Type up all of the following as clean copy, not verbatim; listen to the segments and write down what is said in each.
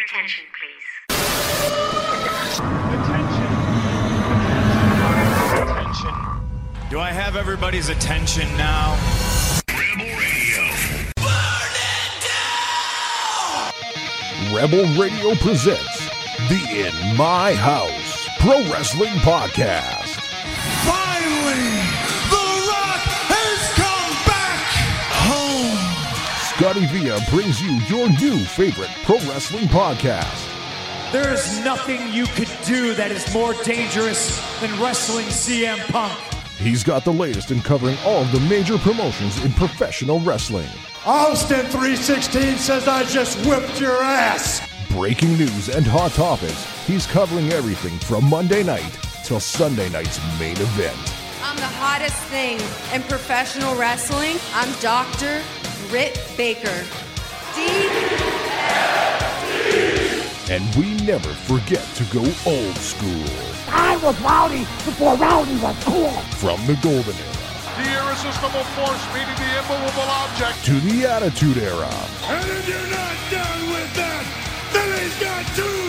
attention, please. Attention. Do I have everybody's attention now? Rebel Radio. Burn it down! Rebel Radio presents the In My House Pro Wrestling Podcast. Finally, The Rock has come back home. Scotty Villa brings you your new favorite pro wrestling podcast. There is nothing you could do that is more dangerous than wrestling CM Punk. He's got the latest in covering all of the major promotions in professional wrestling. Austin 316 says I just whipped your ass. Breaking news and hot topics. He's covering everything from Monday night till Sunday night's main event. I'm the hottest thing in professional wrestling. I'm Dr. Britt Baker. And we never forget to go old school. I was rowdy before rowdy was cool. From the golden era. The irresistible force meeting the immovable object. To the attitude era. And if you're not done with that, then he's got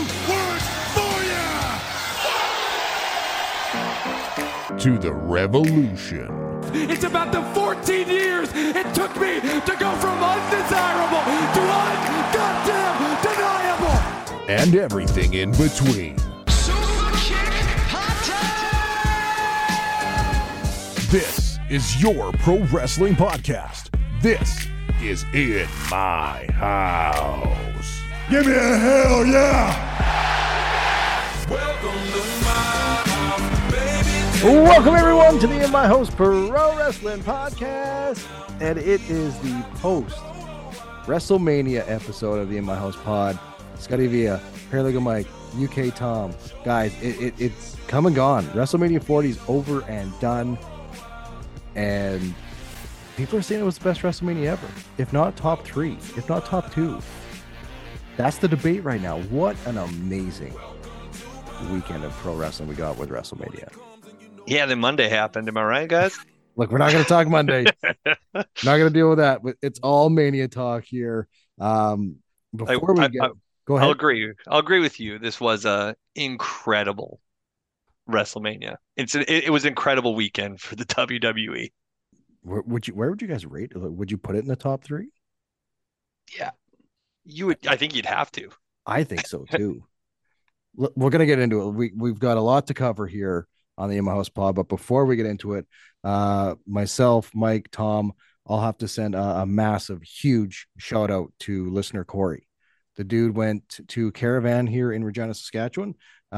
2 words for you. To the revolution. It's about the 14 years it took me to go from undesirable to un-goddamn deniable. And everything in between. Super kick, hot tag! This is your pro wrestling podcast. This is In My House. Give me a hell yeah. Welcome to my house, baby. Welcome everyone to the In My House Pro Wrestling Podcast, and it is the post WrestleMania episode of the In My House Pod. Scotty Villa, Paralegal Mike, UK Tom, guys, it's come and gone. WrestleMania 40 is over and done, and people are saying it was the best WrestleMania ever, if not top 3, if not top 2. That's the debate right now. What an amazing weekend of pro wrestling we got with WrestleMania. Yeah, then Monday happened. Am I right, guys? Look, we're not going to talk Monday. Not going to deal with that. But it's all Mania talk here. Go ahead. I'll agree. I'll agree with you. This was a incredible WrestleMania. It was an incredible weekend for the WWE. Where would you guys rate? Would you put it in the top 3? Yeah, you would. I think you'd have to. I think so too. We're going to get into it. We've got a lot to cover here on the In My House Pod, but before we get into it, myself, Mike, Tom, I'll have to send a massive, huge shout out to listener Corey. The dude went to Caravan here in Regina, Saskatchewan,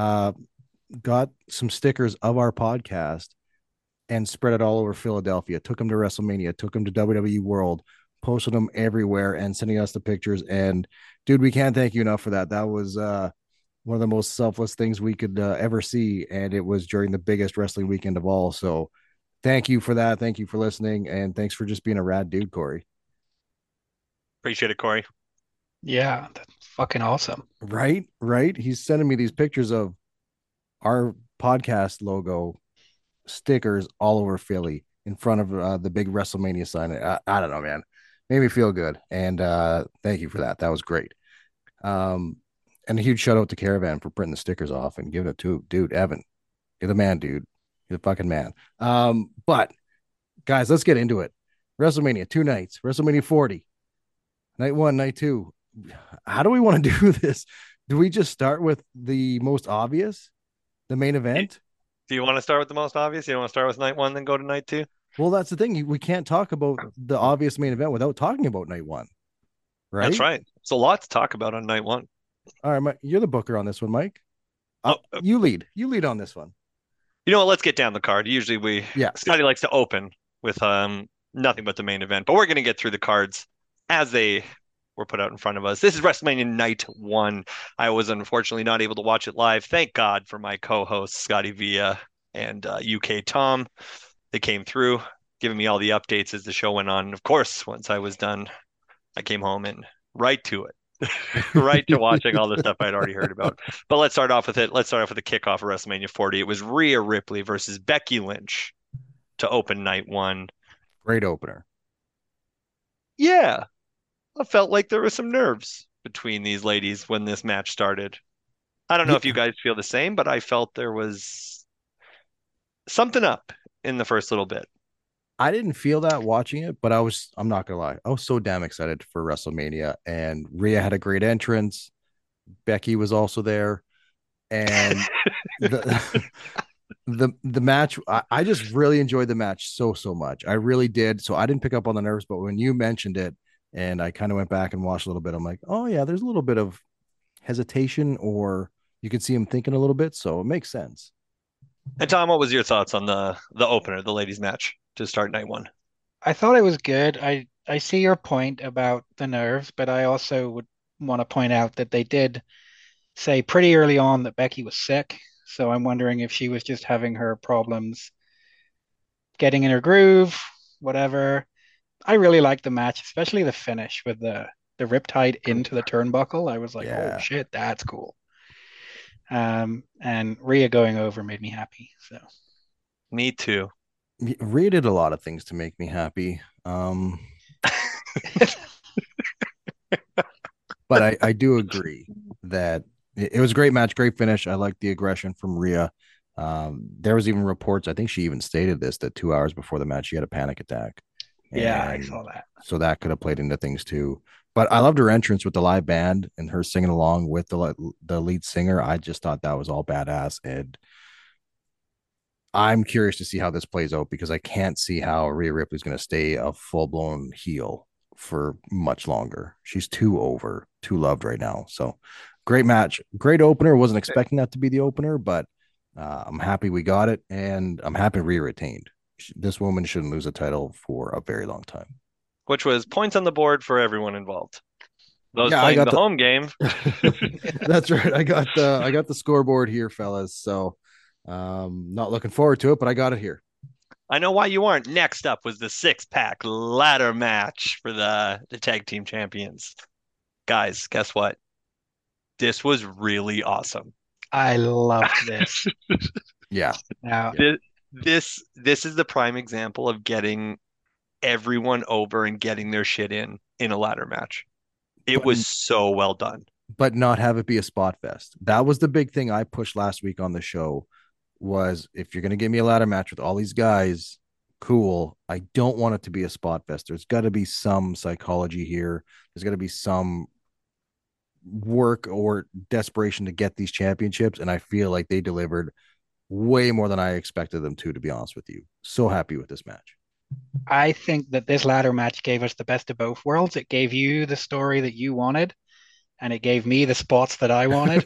got some stickers of our podcast and spread it all over Philadelphia, took him to WrestleMania, took him to WWE World, posted them everywhere and sending us the pictures. And dude, we can't thank you enough for that. That was one of the most selfless things we could ever see. And it was during the biggest wrestling weekend of all. So thank you for that. Thank you for listening. And thanks for just being a rad dude, Corey. Appreciate it, Corey. Yeah, that's fucking awesome. Right. He's sending me these pictures of our podcast logo stickers all over Philly in front of the big WrestleMania sign. I don't know, man. Made me feel good. And thank you for that. That was great. And a huge shout out to Caravan for printing the stickers off and giving it to dude, Evan. You're the man, dude. You're the fucking man. But guys, let's get into it. WrestleMania, 2 nights, WrestleMania 40, night 1, night 2. How do we want to do this? Do we just start with the most obvious, the main event? Do you want to start with the most obvious? You don't want to start with night 1, then go to night 2? Well, that's the thing. We can't talk about the obvious main event without talking about night 1. Right? That's right. It's a lot to talk about on night 1. All right, Mike, you're the booker on this one, Mike. You lead. You lead on this one. You know what? Let's get down the card. Usually Scotty likes to open with nothing but the main event, but we're going to get through the cards as they were put out in front of us. This is WrestleMania night 1. I was unfortunately not able to watch it live. Thank God for my co-hosts, Scotty Villa and UK Tom. They came through, giving me all the updates as the show went on. And of course, once I was done, I came home and right to it. Right to watching all the stuff I'd already heard about. But let's start off with it. Let's start off with the kickoff of WrestleMania 40. It was Rhea Ripley versus Becky Lynch to open night 1. Great opener. Yeah. I felt like there was some nerves between these ladies when this match started. I don't know if you guys feel the same, but I felt there was something up in the first little bit. I didn't feel that watching it, but I'm not gonna lie, I was so damn excited for WrestleMania, and Rhea had a great entrance. Becky was also there, and the the match, I just really enjoyed the match so much. I really did. So I didn't pick up on the nerves, but when you mentioned it and I kind of went back and watched a little bit, I'm like, oh yeah, there's a little bit of hesitation, or you could see him thinking a little bit, so it makes sense. And Tom, what was your thoughts on the opener, the ladies match to start night one? I thought it was good. I see your point about the nerves, but I also would want to point out that they did say pretty early on that Becky was sick. So I'm wondering if she was just having her problems getting in her groove, whatever. I really liked the match, especially the finish with the riptide into the turnbuckle. I was like, oh shit, that's cool. And Rhea going over made me happy. So me too. Rhea did a lot of things to make me happy. But I do agree that it was a great match, great finish. I like the aggression from Rhea. There was even reports, I think she even stated this, that 2 hours before the match, she had a panic attack. Yeah, I saw that. So that could have played into things too. But I loved her entrance with the live band and her singing along with the lead singer. I just thought that was all badass. And I'm curious to see how this plays out, because I can't see how Rhea Ripley's going to stay a full-blown heel for much longer. She's too over, too loved right now. So great match, great opener. Wasn't expecting that to be the opener, but I'm happy we got it, and I'm happy Rhea retained. This woman shouldn't lose a title for a very long time. Which was points on the board for everyone involved. Those playing the home game. That's right. I got the scoreboard here, fellas. So not looking forward to it, but I got it here. I know why you aren't. Next up was the 6-pack ladder match for the tag team champions. Guys, guess what? This was really awesome. I loved this. Yeah. Now, this is the prime example of getting everyone over and getting their shit in a ladder match. It was so well done. But not have it be a spot fest. That was the big thing I pushed last week on the show, was if you're going to give me a ladder match with all these guys, cool. I don't want it to be a spot fest. There's got to be some psychology here. There's got to be some work or desperation to get these championships. And I feel like they delivered way more than I expected them to be honest with you. So happy with this match. I think that this ladder match gave us the best of both worlds. It gave you the story that you wanted, and it gave me the spots that I wanted.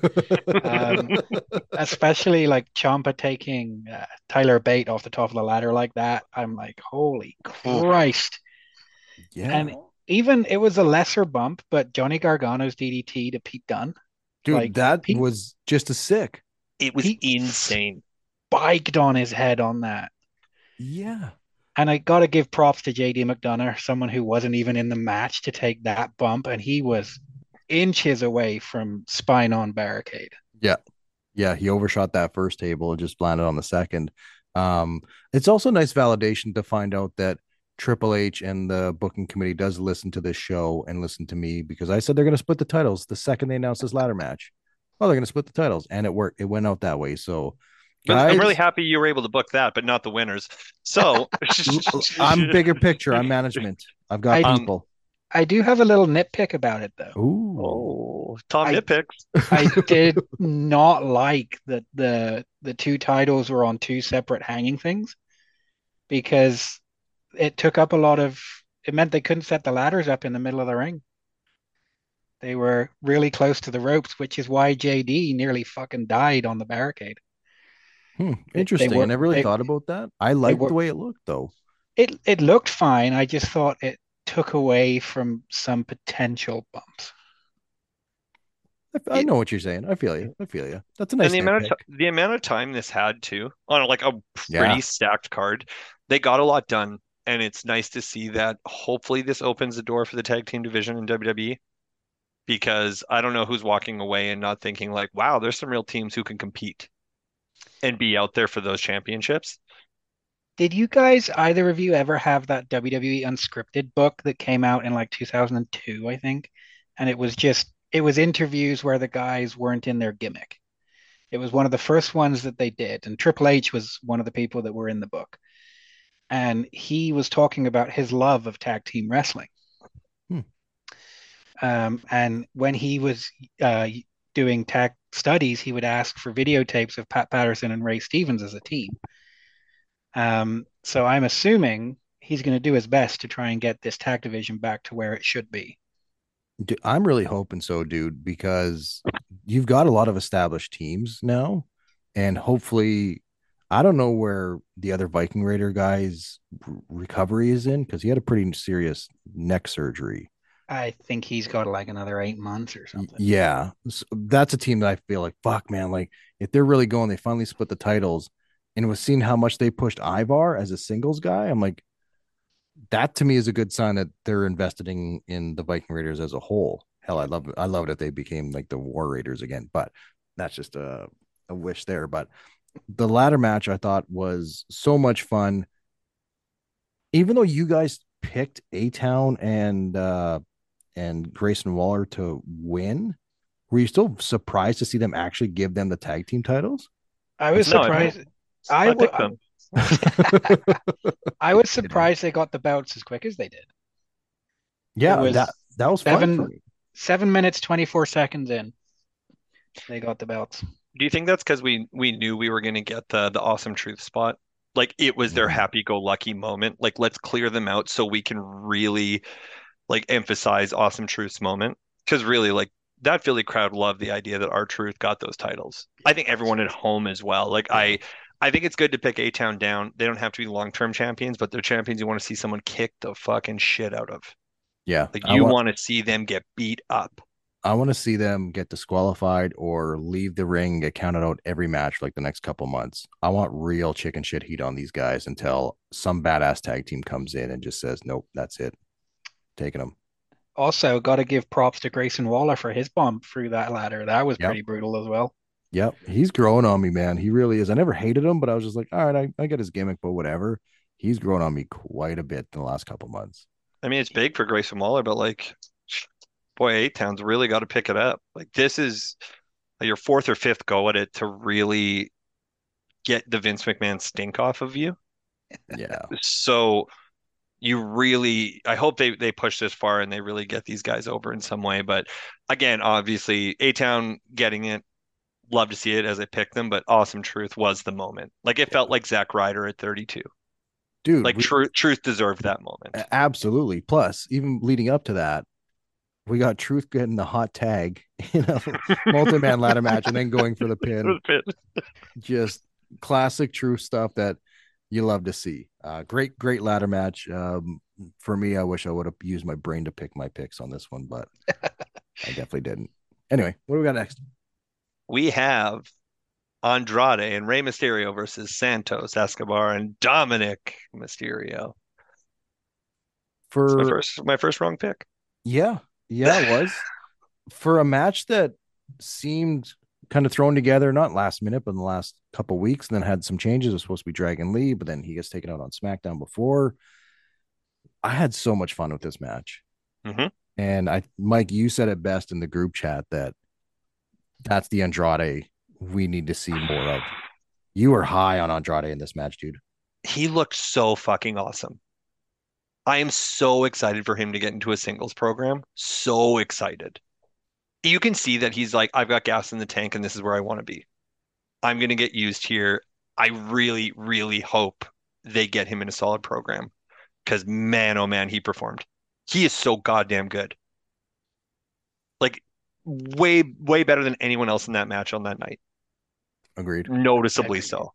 Especially like Ciampa taking Tyler Bate off the top of the ladder like that. I'm like, holy Christ. Yeah. And even it was a lesser bump, but Johnny Gargano's DDT to Pete Dunne. Dude, like, that was just as sick. It was insane. Spiked on his head on that. Yeah. And I got to give props to JD McDonough, someone who wasn't even in the match, to take that bump. And he was inches away from spine on barricade. Yeah. Yeah. He overshot that first table and just landed on the second. It's also nice validation to find out that Triple H and the booking committee does listen to this show and listen to me, because I said they're going to split the titles the second they announced this ladder match. Oh, they're going to split the titles, and it worked. It went out that way. So guys, I'm really happy you were able to book that, but not the winners. So I'm bigger picture. I'm management. I've got people. I do have a little nitpick about it, though. Ooh. Oh, Tom nitpicks. I did not like that the two titles were on two separate hanging things, because it took up a lot of. It meant they couldn't set the ladders up in the middle of the ring. They were really close to the ropes, which is why JD nearly fucking died on the barricade. Interesting. I never really thought about that. I liked the way it looked, though. It looked fine. I just thought it took away from some potential bumps. I know what you're saying. I feel you. That's a nice. And the amount of time this had too on like a pretty stacked card, they got a lot done, and it's nice to see that. Hopefully, this opens the door for the tag team division in WWE, because I don't know who's walking away and not thinking like, wow, there's some real teams who can compete and be out there for those championships. Did you guys, either of you, ever have that WWE Unscripted book that came out in like 2002, I think? And it it was interviews where the guys weren't in their gimmick. It was one of the first ones that they did, and Triple H was one of the people that were in the book. And he was talking about his love of tag team wrestling. And when he was doing tag studies, he would ask for videotapes of Pat Patterson and Ray Stevens as a team. So I'm assuming he's going to do his best to try and get this tag division back to where it should be. Dude, I'm really hoping so, dude, because you've got a lot of established teams now, and hopefully, I don't know where the other Viking Raider guy's recovery is in, because he had a pretty serious neck surgery. I think he's got like another 8 months or something. Yeah, so that's a team that I feel like, fuck, man, like if they're really going, they finally split the titles, and was seeing how much they pushed Ivar as a singles guy. I'm like, that to me is a good sign that they're investing in the Viking Raiders as a whole. Hell, I love it if they became like the War Raiders again, but that's just a wish there. But the ladder match I thought was so much fun. Even though you guys picked A-Town and Grayson Waller to win, were you still surprised to see them actually give them the tag team titles? I was surprised. I was surprised they got the belts as quick as they did. Yeah, that was fun for me. 7 minutes, 24 seconds in, they got the belts. Do you think that's because we knew we were going to get the Awesome Truth spot? Like it was their happy-go-lucky moment. Like let's clear them out so we can really like emphasize Awesome Truth's moment. Because really, like that Philly crowd loved the idea that R-Truth got those titles. I think everyone at home as well. Like I think it's good to pick A-Town down. They don't have to be long-term champions, but they're champions you want to see someone kick the fucking shit out of. Yeah. Like you want to see them get beat up. I want to see them get disqualified or leave the ring, get counted out every match for like the next couple months. I want real chicken shit heat on these guys until some badass tag team comes in and just says, nope, that's it. Taking them. Also, got to give props to Grayson Waller for his bump through that ladder. That was pretty brutal as well. Yep. He's growing on me, man. He really is. I never hated him, but I was just like, all right, I get his gimmick, but whatever. He's grown on me quite a bit in the last couple months. I mean, it's big for Grayson Waller, but like, boy, A-Town's really got to pick it up. Like this is your fourth or fifth go at it to really get the Vince McMahon stink off of you. Yeah. So you really, I hope they push this far and they really get these guys over in some way. But again, obviously A-Town getting it, love to see it as I picked them, but Awesome Truth was the moment. Like it felt like Zack Ryder at 32. Dude, like Truth deserved that moment. Absolutely. Plus, even leading up to that, we got Truth getting the hot tag, multi-man ladder match, and then going for the pin. Just classic Truth stuff that you love to see. Great ladder match. For me, I wish I would have used my brain to pick my picks on this one, but I definitely didn't. Anyway, what do we got next? We have Andrade and Rey Mysterio versus Santos Escobar and Dominic Mysterio. It's my first wrong pick. Yeah, it was. For a match that seemed kind of thrown together, not last minute, but in the last couple weeks, and then had some changes. It was supposed to be Dragon Lee, but then he gets taken out on SmackDown before. I had so much fun with this match. Mm-hmm. And Mike, you said it best in the group chat that's the Andrade we need to see more of. You were high on Andrade in this match, dude. He looked so fucking awesome. I am so excited for him to get into a singles program. So excited. You can see that he's like, I've got gas in the tank and this is where I want to be. I'm going to get used here. I really, really hope they get him in a solid program because man, oh man, he performed. He is so goddamn good. Like way, way better than anyone else in that match on that night. Agreed. Noticeably so.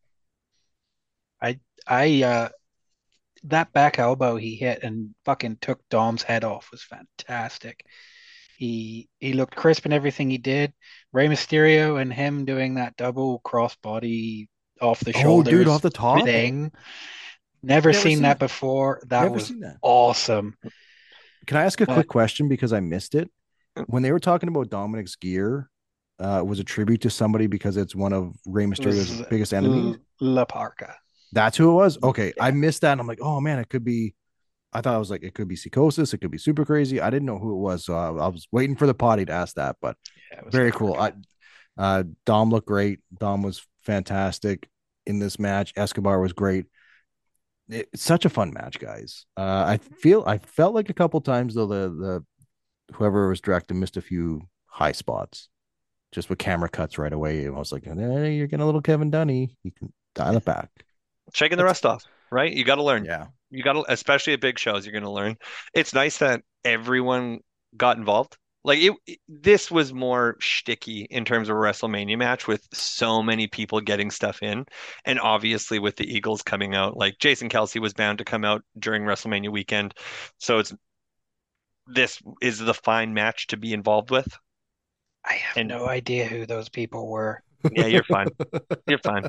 That back elbow he hit and fucking took Dom's head off was fantastic. He looked crisp in everything he did. Rey Mysterio and him doing that double crossbody off the shoulders, dude, off the top thing. Never seen that before. That was awesome. Can I ask a quick question because I missed it? When they were talking about Dominic's gear, was a tribute to somebody because it's one of Rey Mysterio's biggest enemies? La Parka. That's who it was? Okay, yeah. I missed that. And I'm like, oh man, it could be I thought I was like, it could be Psychosis, it could be Super Crazy. I didn't know who it was, so I was waiting for the potty to ask that. But very cool. Dom looked great. Dom was fantastic in this match. Escobar was great. It's such a fun match, guys. I felt like a couple times though the whoever was directing missed a few high spots, just with camera cuts right away. And I was like, hey, you're getting a little Kevin Dunny. You can dial it back. Shaking the rust off, right? You got to learn. Yeah. You got to, especially at big shows, you're going to learn. It's nice that everyone got involved. Like this was more shticky in terms of a WrestleMania match with so many people getting stuff in, and obviously with the Eagles coming out, like Jason Kelce was bound to come out during WrestleMania weekend, so this is the fine match to be involved with. I have no idea who those people were. Yeah, you're fine. You're fine.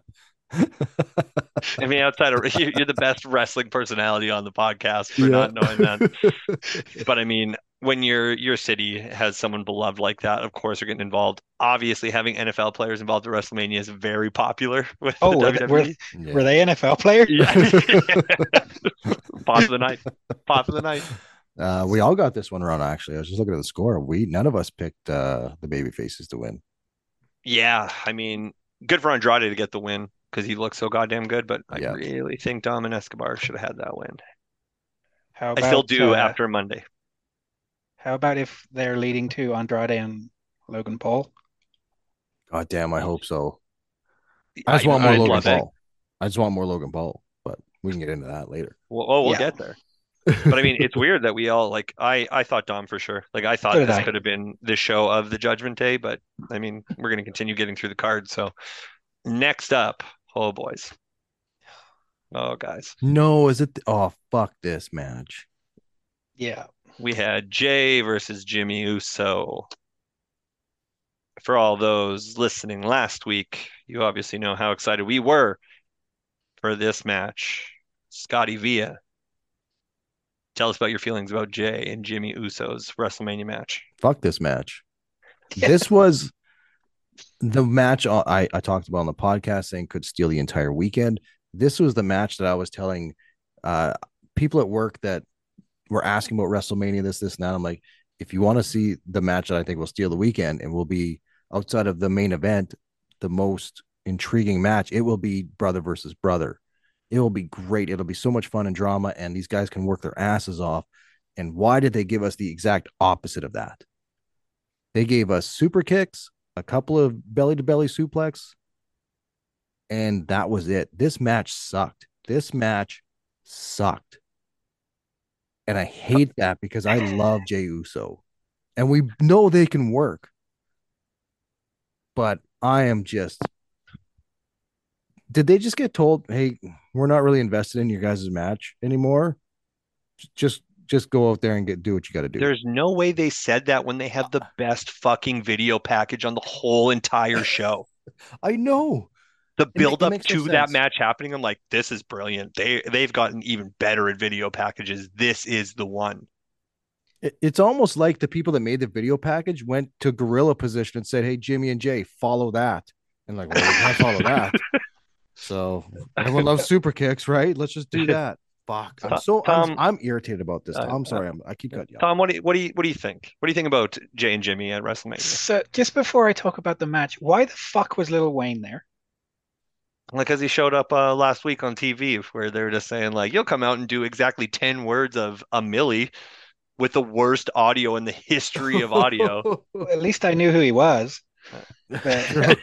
I mean, outside of you're the best wrestling personality on the podcast for not knowing that. But I mean, when your city has someone beloved like that, of course you're getting involved. Obviously, having NFL players involved at WrestleMania is very popular with the WWE. Were they NFL players? Yeah. Pause of the night. Pause of the night. We all got this one wrong, actually. I was just looking at the score. None of us picked the baby faces to win. Yeah, I mean, good for Andrade to get the win because he looks so goddamn good, but I really think Dom and Escobar should have had that win. I still do after Monday. How about if they're leading to Andrade and Logan Paul? God damn, I hope so. I just want more Logan Paul. I just want more Logan Paul, but we can get into that later. We'll get there. But I mean, it's weird that we all I thought Dom for sure. Like I thought this could have been the show of the Judgment Day, but I mean, we're going to continue getting through the card. So next up, oh boys. Oh guys. No, is it? Oh, fuck this match. Yeah. We had Jay versus Jimmy Uso. For all those listening last week, you obviously know how excited we were for this match. Scotty Villa, tell us about your feelings about Jay and Jimmy Uso's WrestleMania match. Fuck this match. This was the match I talked about on the podcast saying could steal the entire weekend. This was the match that I was telling people at work that were asking about WrestleMania, this, and that. I'm like, if you want to see the match that I think will steal the weekend and will be outside of the main event, the most intriguing match, it will be brother versus brother. It will be great. It'll be so much fun and drama, and these guys can work their asses off. And why did they give us the exact opposite of that? They gave us super kicks, a couple of belly-to-belly suplex, and that was it. This match sucked. And I hate that because I love Jey Uso. And we know they can work. But I am just... Did they just get told, hey, we're not really invested in your guys' match anymore? Just go out there and do what you got to do. There's no way they said that when they have the best fucking video package on the whole entire show. I know. The build up to that match happening, I'm like, this is brilliant. They've gotten even better at video packages. This is the one. It's almost like the people that made the video package went to gorilla position and said, hey, Jimmy and Jay, follow that. And like, well, we can't follow that. So everyone loves super kicks, right? Let's just do that. Fuck. I'm irritated about this. I'm sorry. I keep cutting you off. Tom, what do you think? What do you think about Jay and Jimmy at WrestleMania? So just before I talk about the match, why the fuck was Lil Wayne there? Because he showed up last week on TV where they were just saying like, you'll come out and do exactly 10 words of a milli with the worst audio in the history of audio. Well, at least I knew who he was. But,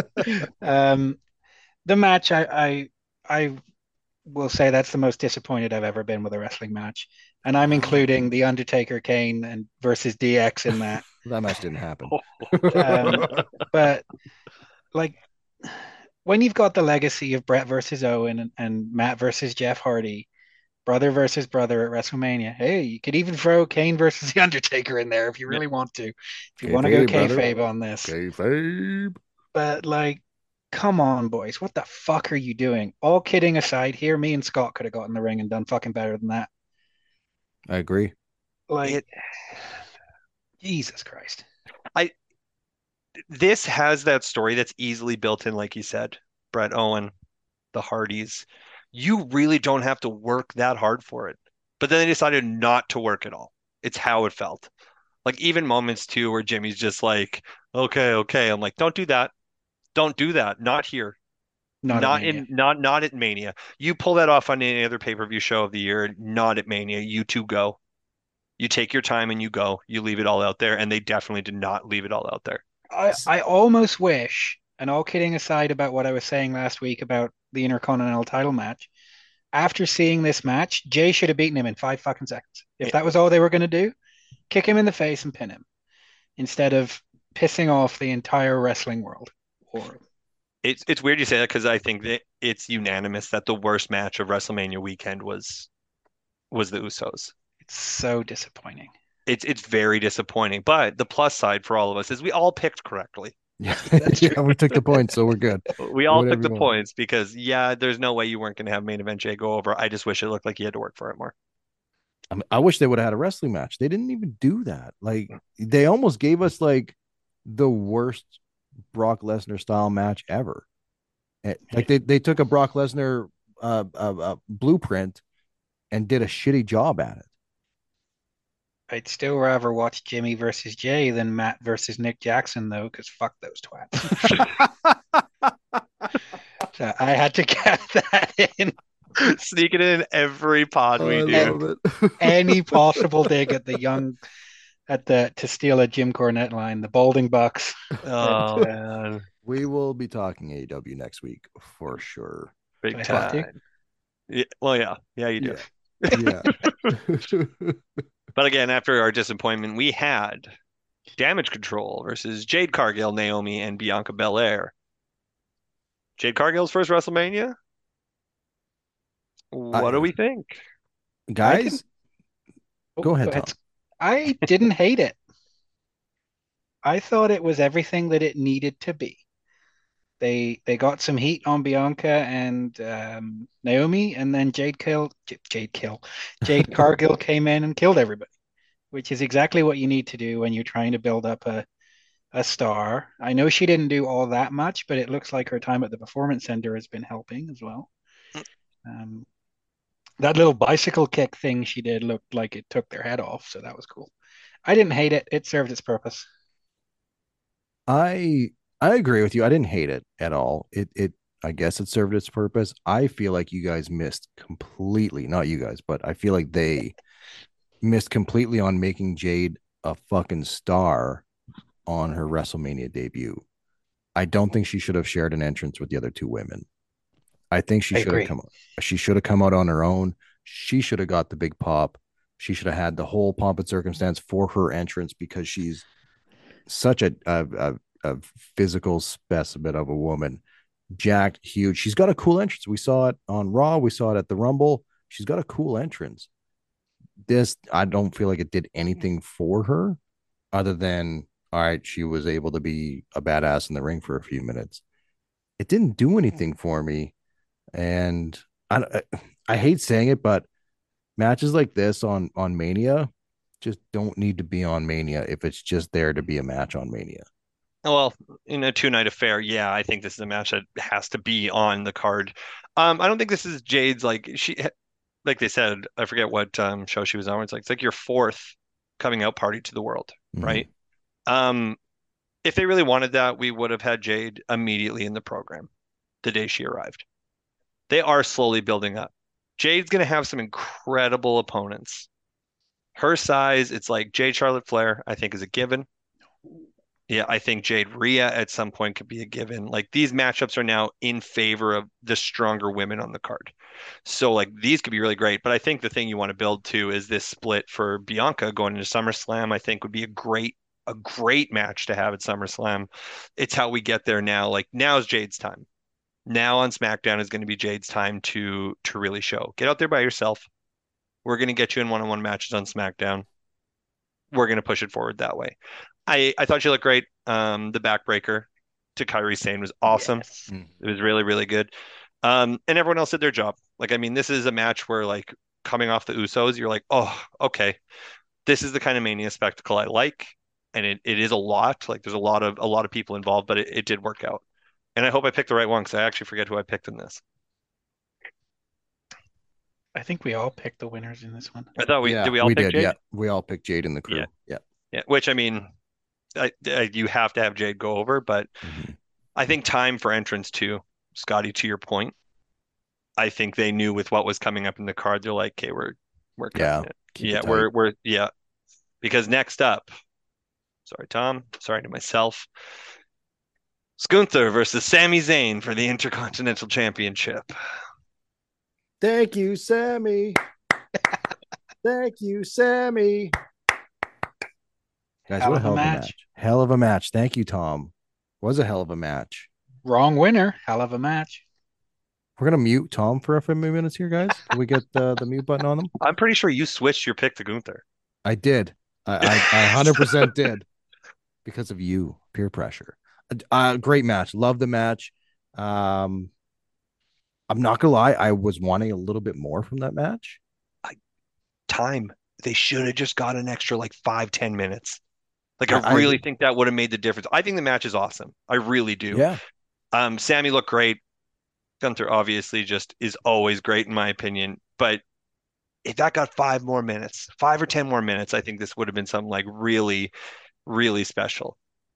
the match, I will say that's the most disappointed I've ever been with a wrestling match. And I'm including The Undertaker, Kane, and versus DX in that. That match didn't happen. But like, when you've got the legacy of Bret versus Owen and Matt versus Jeff Hardy, brother versus brother at WrestleMania, hey, you could even throw Kane versus The Undertaker in there if you really want to. If you want to go kayfabe on this. Kayfabe. But like, come on, boys. What the fuck are you doing? All kidding aside here, me and Scott could have got in the ring and done fucking better than that. I agree. Like, Jesus Christ. This has that story that's easily built in, like you said, Bret Owen, the Hardys. You really don't have to work that hard for it. But then they decided not to work at all. It's how it felt. Like even moments too where Jimmy's just like, okay, okay. I'm like, don't do that. Don't do that. Not here. Not in not at Mania. You pull that off on any other pay-per-view show of the year, not at Mania. You two go. You take your time and you go. You leave it all out there, and they definitely did not leave it all out there. I almost wish, and all kidding aside about what I was saying last week about the Intercontinental title match, after seeing this match, Jay should have beaten him in 5 fucking seconds. If that was all they were going to do, kick him in the face and pin him instead of pissing off the entire wrestling world. It's weird you say that because I think that it's unanimous that the worst match of WrestleMania weekend was the Usos. It's so disappointing. It's very disappointing. But the plus side for all of us is we all picked correctly. Yeah, we took the points, so we're good. We all took the points because there's no way you weren't going to have main event Jay go over. I just wish it looked like you had to work for it more. I wish they would have had a wrestling match. They didn't even do that. Like they almost gave us like the worst Brock Lesnar style match ever. Like they took a Brock Lesnar blueprint and did a shitty job at it. I'd still rather watch Jimmy versus Jay than Matt versus Nick Jackson, though, because fuck those twats. So I had to get that in. Sneak it in every pod we do. Any possible dig at to steal a Jim Cornette line, the Balding Bucks. Oh man, we will be talking AEW next week for sure. Big time. Yeah, well, yeah, you do. Yeah. But again, after our disappointment, we had Damage Control versus Jade Cargill, Naomi, and Bianca Belair. Jade Cargill's first WrestleMania. What do we think? Guys, go ahead, Tom. I didn't hate it. I thought it was everything that it needed to be. They got some heat on Bianca and Naomi, and then Jade Cargill came in and killed everybody, which is exactly what you need to do when you're trying to build up a star. I know she didn't do all that much, but it looks like her time at the Performance Center has been helping as well. That little bicycle kick thing she did looked like it took their head off, so that was cool. I didn't hate it. It served its purpose. I agree with you. I didn't hate it at all. I guess it served its purpose. I feel like you guys missed completely, not you guys, but I feel like they missed completely on making Jade a fucking star on her WrestleMania debut. I don't think she should have shared an entrance with the other two women. I think she should have come out on her own. She should have got the big pop. She should have had the whole pomp and circumstance for her entrance because she's such a physical specimen of a woman, jacked, huge. She's got a cool entrance. We saw it on Raw. We saw it at the Rumble. She's got a cool entrance. This, I don't feel like it did anything for her other than, all right, she was able to be a badass in the ring for a few minutes. It didn't do anything for me. And I hate saying it, but matches like this on Mania just don't need to be on Mania if it's just there to be a match on Mania. Well, in a 2-night affair, yeah, I think this is a match that has to be on the card. I don't think this is Jade's, like they said, I forget what show she was on. It's like your fourth coming out party to the world, right? If they really wanted that, we would have had Jade immediately in the program the day she arrived. They are slowly building up. Jade's going to have some incredible opponents. Her size, it's like Jade Charlotte Flair, I think is a given. Yeah, I think Jade Rhea at some point could be a given. Like these matchups are now in favor of the stronger women on the card. So like these could be really great. But I think the thing you want to build to is this split for Bianca going into SummerSlam, I think would be a great match to have at SummerSlam. It's how we get there now. Like now is Jade's time. Now on SmackDown is going to be Jade's time to really show. Get out there by yourself. We're going to get you in one-on-one matches on SmackDown. We're going to push it forward that way. I thought she looked great. The backbreaker to Kairi Sane was awesome. Yes. It was really, really good. And everyone else did their job. Like, I mean, this is a match where like coming off the Usos, you're like, oh, okay. This is the kind of Mania spectacle I like. And it is a lot. Like there's a lot of people involved, but it did work out. And I hope I picked the right one because I actually forget who I picked in this. I think we all picked the winners in this one. I thought did we all pick did. Jade? Yeah, we all picked Jade in the crew. Yeah. Which I mean, you have to have Jade go over, but I think time for entrance too, Scotty. To your point, I think they knew with what was coming up in the card, they're like, okay, we're cutting it. We're because next up, sorry Tom, sorry to myself, Gunther versus Sami Zayn for the Intercontinental Championship. Thank you, Sammy. Thank you, Sammy. Guys, what a hell of a match. Hell of a match. Thank you, Tom. Was a hell of a match. Wrong winner. Hell of a match. We're going to mute Tom for a few minutes here, guys. Can we get the mute button on them? I'm pretty sure you switched your pick to Gunther. I did. I 100% did. Because of you. Peer pressure. Great match. Love the match. I'm not going to lie. I was wanting a little bit more from that match. Time. They should have just got an extra like 5-10 minutes. Like I really think that would have made the difference. I think the match is awesome. I really do. Yeah. Sammy looked great. Gunther obviously just is always great in my opinion. But if that got 5 or 10 more minutes, I think this would have been something like really, really special.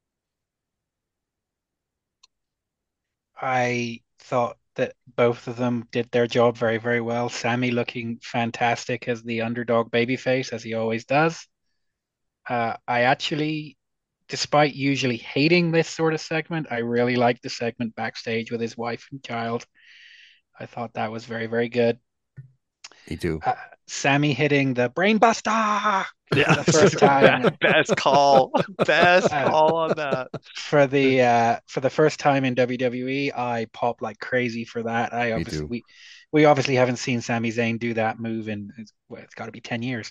I thought that both of them did their job very, very well. Sammy looking fantastic as the underdog babyface, as he always does. I actually, despite usually hating this sort of segment, I really liked the segment backstage with his wife and child. I thought that was very, very good. Me too. Sammy hitting the brainbuster. Yeah, the first time. Best call on that. For the first time in WWE, I popped like crazy for that. We obviously haven't seen Sami Zayn do that move in it's got to be 10 years.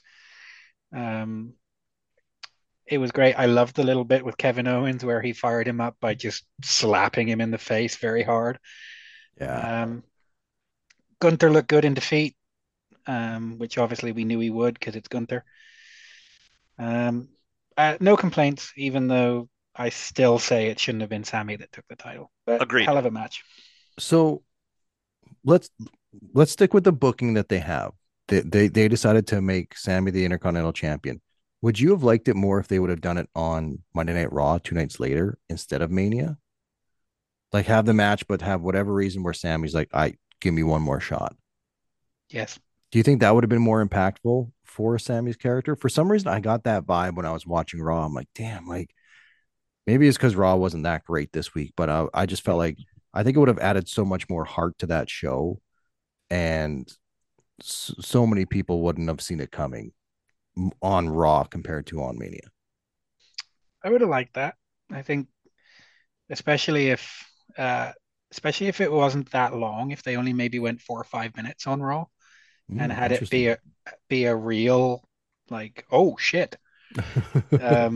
It was great. I loved the little bit with Kevin Owens where he fired him up by just slapping him in the face very hard. Yeah. Gunther looked good in defeat, which obviously we knew he would because it's Gunther. No complaints, even though I still say it shouldn't have been Sammy that took the title. But agreed. Hell of a match. So let's stick with the booking that they have. They decided to make Sammy the Intercontinental Champion. Would you have liked it more if they would have done it on Monday Night Raw 2 nights later instead of Mania? Like have the match, but have whatever reason where Sammy's like, give me one more shot. Yes. Do you think that would have been more impactful for Sammy's character? For some reason, I got that vibe when I was watching Raw. I'm like, damn, like maybe it's because Raw wasn't that great this week, but I just felt like I think it would have added so much more heart to that show, and so many people wouldn't have seen it coming on Raw compared to on Mania. I would have liked that. I think, especially if it wasn't that long, if they only maybe went 4 or 5 minutes on Raw. And had it be a real like, oh shit. Yeah,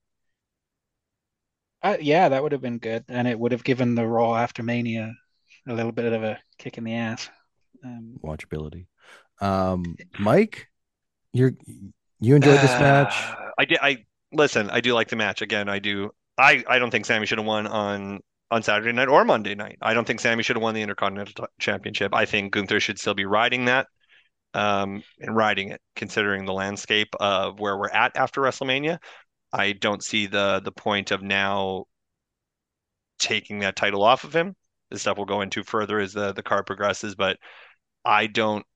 that would have been good, and it would have given the Raw after Mania a little bit of a kick in the ass. Watchability. Mike, you enjoyed this match? I did. I do like the match. Again, I do. I don't think Sammy should have won on Saturday night or Monday night. I don't think Sammy should have won the Intercontinental Championship. I think Gunther should still be riding that. And riding it, considering the landscape of where we're at after WrestleMania. I don't see the point of now taking that title off of him. This stuff we'll go into further as the card progresses, but I don't.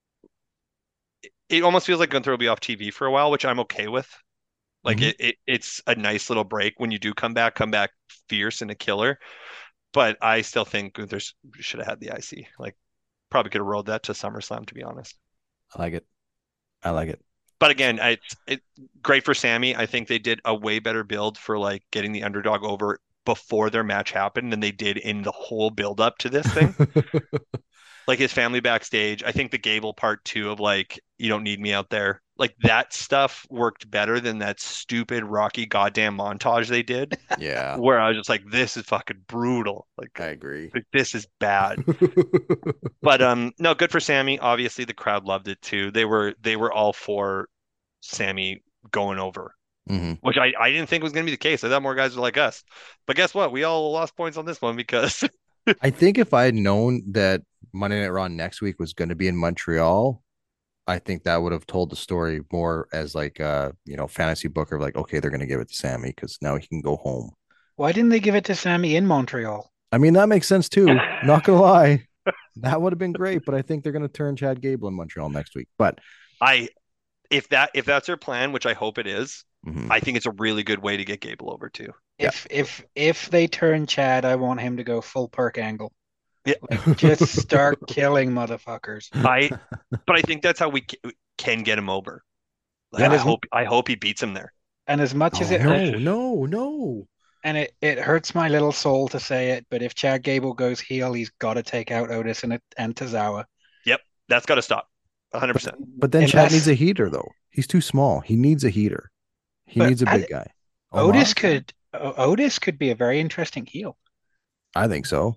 It almost feels like Gunther will be off TV for a while, which I'm okay with. Like it's a nice little break when you do come back fierce and a killer. But I still think Gunther should have had the IC. Like probably could have rolled that to SummerSlam, to be honest. I like it. But again, it's great for Sammy. I think they did a way better build for like getting the underdog over before their match happened than they did in the whole build up to this thing. Like his family backstage. I think the Gable part too of like, you don't need me out there. Like that stuff worked better than that stupid Rocky goddamn montage they did. Yeah. Where I was just like, this is fucking brutal. Like I agree. Like, this is bad. But no, good for Sammy. Obviously the crowd loved it too. They were all for Sammy going over. Which I didn't think was going to be the case. I thought more guys were like us. But guess what? We all lost points on this one because I think if I had known that Monday Night Raw next week was going to be in Montreal, I think that would have told the story more as like fantasy booker, like, okay, they're gonna give it to Sammy because now he can go home. Why didn't they give it to Sammy in Montreal? I mean, that makes sense too. Not gonna lie. That would have been great, but I think they're gonna turn Chad Gable in Montreal next week. But if that's their plan, which I hope it is, I think it's a really good way to get Gable over too. If they turn Chad, I want him to go full Perk Angle. Yeah. Like, just start killing motherfuckers. But I think that's how we can get him over. And I hope he beats him there. And as much as it hurts, no. And it hurts my little soul to say it, but if Chad Gable goes heel, he's got to take out Otis and Tozawa. Yep, that's got to stop. 100%. But then Chad needs a heater, though. He's too small. He needs a heater. He needs a big guy. Otis could be a very interesting heel. I think so.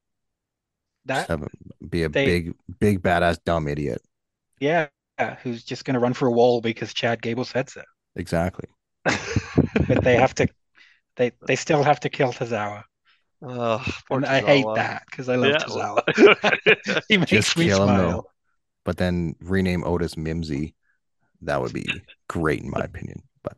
Be a big badass dumb idiot. Yeah, who's just going to run for a wall because Chad Gable said so. Exactly. But they have to. They still have to kill Tozawa. And I hate that because I love Tozawa. He makes me smile. But then rename Otis Mimsy. That would be great in my opinion. But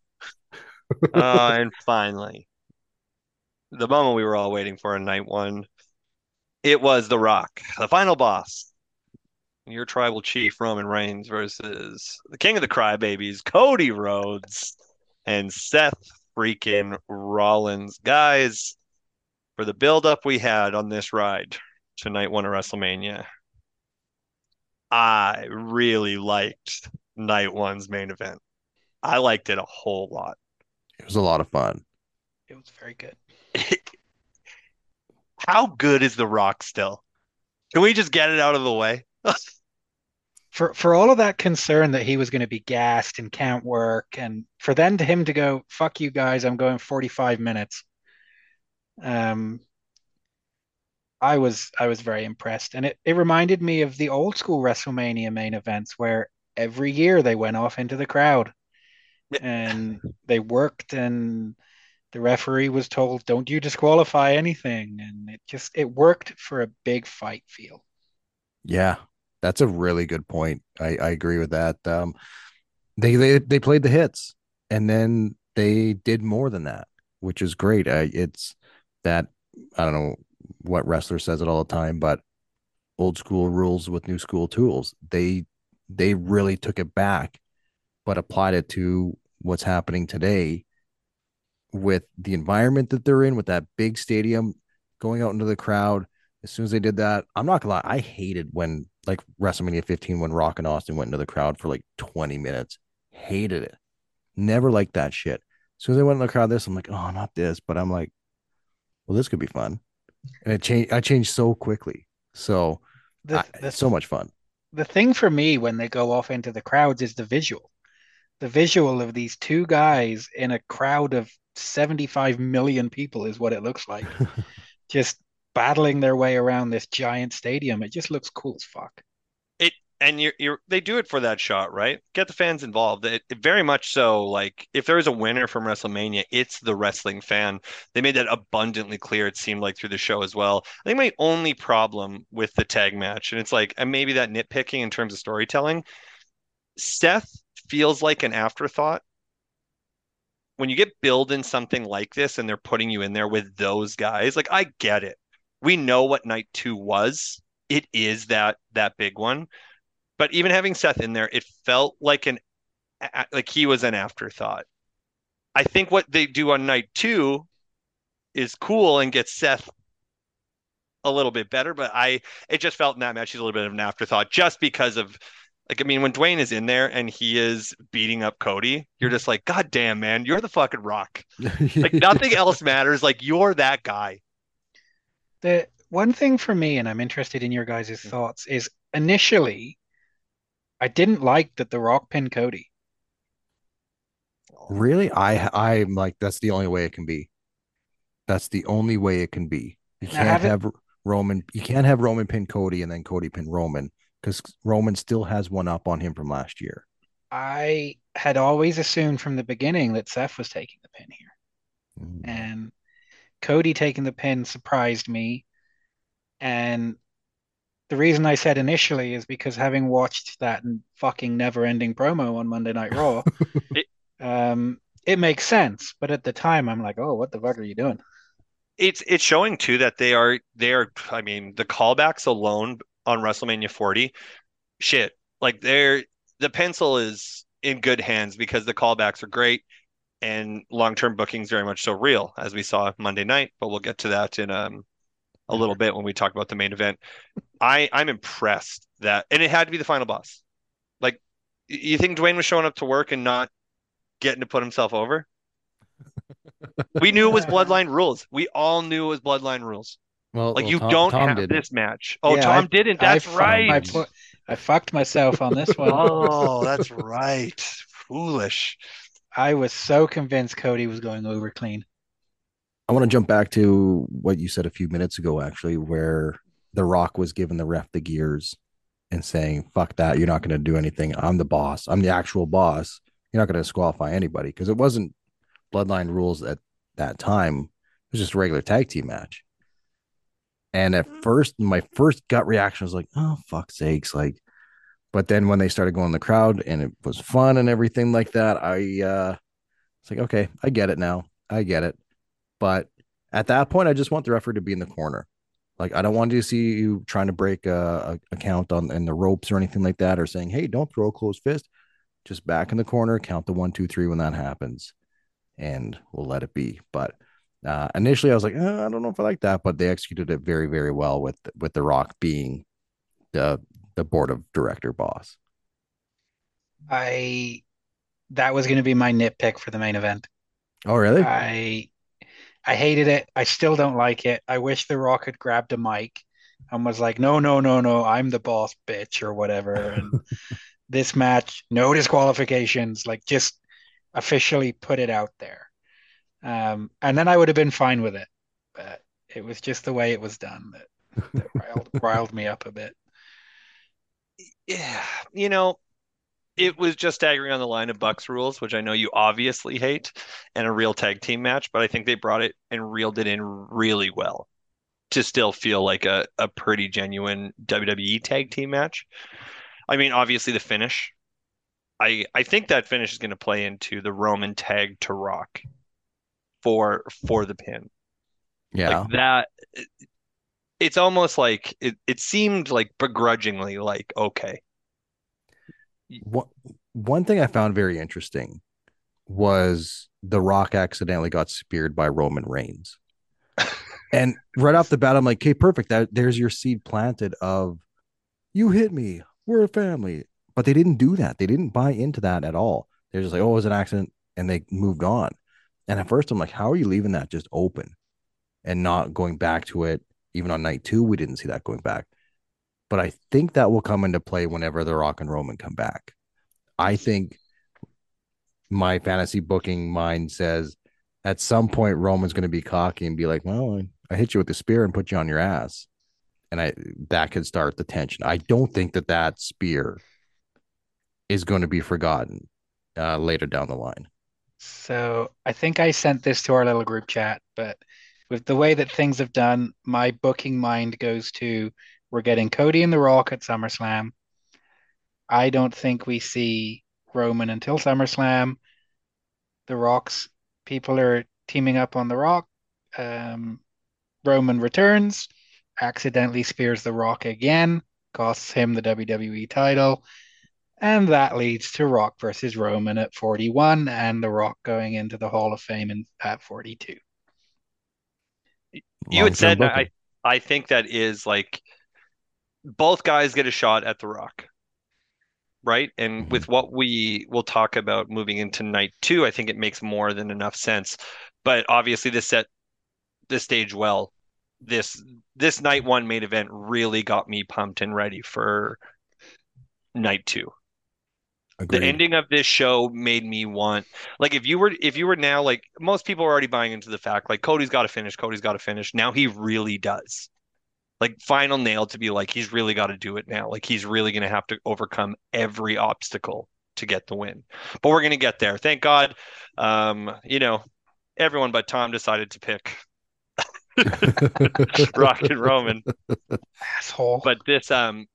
and finally, the moment we were all waiting for in night one, it was The Rock, the final boss. Your tribal chief Roman Reigns versus the king of the crybabies, Cody Rhodes, and Seth freaking Rollins. Guys, for the build-up we had on this ride to night one of WrestleMania, I really liked night one's main event. I liked it a whole lot. It was a lot of fun. It was very good. How good is The Rock still? Can we just get it out of the way? For all of that concern that he was going to be gassed and can't work, and for then to him to go, fuck you guys, I'm going 45 minutes. I was very impressed. And it reminded me of the old school WrestleMania main events where every year they went off into the crowd and they worked, and the referee was told, don't you disqualify anything. And it worked for a big fight feel. Yeah, that's a really good point. I agree with that. They played the hits and then they did more than that, which is great. It's that, I don't know what wrestler says it all the time, but old school rules with new school tools. They really took it back, but applied it to what's happening today with the environment that they're in, with that big stadium, going out into the crowd. As soon as they did that, I'm not gonna lie, I hated when, like, WrestleMania 15, when Rock and Austin went into the crowd for like 20 minutes. Hated it. Never liked that shit. As soon as they went in the crowd, I'm like, oh, not this. But I'm like, well, this could be fun. And I changed so quickly. So it's so much fun. The thing for me when they go off into the crowds is the visual. The visual of these two guys in a crowd of 75 million people is what it looks like. Just battling their way around this giant stadium. It just looks cool as fuck. They do it for that shot, right? Get the fans involved. It very much so. Like, if there is a winner from WrestleMania, it's the wrestling fan. They made that abundantly clear, it seemed like, through the show as well. I think my only problem with the tag match, and it's like, and maybe that nitpicking in terms of storytelling, Seth feels like an afterthought. When you get billed in something like this and they're putting you in there with those guys, like, I get it. We know what night two was. It is that big one. But even having Seth in there, it felt like he was an afterthought. I think what they do on night two is cool and gets Seth a little bit better, but it just felt in that match he's a little bit of an afterthought, just because of, like, I mean, when Dwayne is in there and he is beating up Cody, you're just like, God damn, man, you're the fucking Rock. Like, nothing else matters. Like, you're that guy. The one thing for me, and I'm interested in your guys' thoughts, is initially I didn't like that The Rock pinned Cody. Really? I'm like, that's the only way it can be. That's the only way it can be. You can't have Roman pin Cody and then Cody pin Roman, because Roman still has one up on him from last year. I had always assumed from the beginning that Seth was taking the pin here. And Cody taking the pin surprised me. And the reason I said initially is because having watched that fucking never-ending promo on Monday Night Raw, it makes sense. But at the time, I'm like, oh, what the fuck are you doing? It's showing too that they are. I mean, the callbacks alone on WrestleMania 40, shit. Like the pencil is in good hands because the callbacks are great and long-term bookings very much so real, as we saw Monday night. But we'll get to that in a little bit when we talk about the main event. I'm impressed that, and it had to be the final boss. Like, you think Dwayne was showing up to work and not getting to put himself over? We knew it was Bloodline rules. We all knew it was Bloodline rules. Well, you Tom, don't Tom have didn't. this match. Oh, yeah, Tom didn't. That's right. I fucked myself on this one. Oh, that's right. Foolish. I was so convinced Cody was going over clean. I want to jump back to what you said a few minutes ago, actually, where The Rock was giving the ref the gears and saying, fuck that. You're not going to do anything. I'm the boss. I'm the actual boss. You're not going to disqualify anybody, because it wasn't Bloodline rules at that time. It was just a regular tag team match. And at first, my first gut reaction was like, oh, fuck's sakes. Like, but then when they started going in the crowd and it was fun and everything like that, it's like, okay, I get it now. I get it. But at that point, I just want the referee to be in the corner. Like, I don't want to see you trying to break a count in the ropes or anything like that, or saying, hey, don't throw a closed fist. Just back in the corner, count the 1, 2, 3 when that happens, and we'll let it be. But initially, I was like, I don't know if I like that, but they executed it very, very well with The Rock being the board of director boss. That was going to be my nitpick for the main event. Oh, really? I hated it. I still don't like it. I wish The Rock had grabbed a mic and was like, no, I'm the boss, bitch, or whatever. And this match, no disqualifications, like, just officially put it out there. And then I would have been fine with it. But it was just the way it was done that riled me up a bit. Yeah, it was just staggering on the line of Bucks rules, which I know you obviously hate, and a real tag team match, but I think they brought it and reeled it in really well to still feel like a pretty genuine WWE tag team match. I mean, obviously the finish. I think that finish is going to play into the Roman tag to Rock for the pin. Yeah. Like that. It's almost like it seemed like begrudgingly like, okay. One thing I found very interesting was The Rock accidentally got speared by Roman Reigns. And right off the bat, I'm like, okay, perfect. There's your seed planted of, you hit me, we're a family. But they didn't do that. They didn't buy into that at all. They're just like, oh, it was an accident, and they moved on. And at first I'm like, how are you leaving that just open and not going back to it? Even on night 2, we didn't see that going back. But I think that will come into play whenever The Rock and Roman come back. I think my fantasy booking mind says at some point Roman's going to be cocky and be like, well, I hit you with the spear and put you on your ass. And that could start the tension. I don't think that spear is going to be forgotten later down the line. So I think I sent this to our little group chat, but with the way that things have done, my booking mind goes to, we're getting Cody and The Rock at SummerSlam. I don't think we see Roman until SummerSlam. The Rock's people are teaming up on The Rock. Roman returns, accidentally spears The Rock again, costs him the WWE title. And that leads to Rock versus Roman at 41 and The Rock going into the Hall of Fame at 42. You had said, I think that is like, both guys get a shot at The Rock, right? And with what we will talk about moving into night 2, I think it makes more than enough sense. But obviously this set the stage well. This night 1 main event really got me pumped and ready for night 2. Agreed. The ending of this show made me want, like, if you were now, like, most people are already buying into the fact, like, Cody's got to finish. Now he really does. Like, final nail to be like, he's really got to do it now. Like, he's really going to have to overcome every obstacle to get the win. But we're going to get there. Thank God, everyone but Tom decided to pick Rock and Roman. Asshole. But this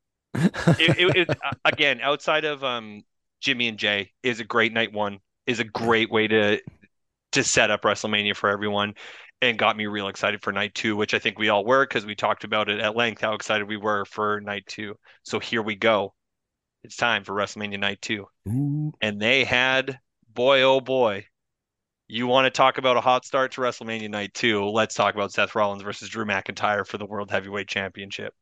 again, outside of Jimmy and Jay, is a great night one, is a great way to set up WrestleMania for everyone, and got me real excited for night two, which I think we all were because we talked about it at length how excited we were for night two. So here we go. It's time for WrestleMania night two. Ooh. And they had, boy, oh boy, you want to talk about a hot start to WrestleMania night two. Let's talk about Seth Rollins versus Drew McIntyre for the World Heavyweight Championship.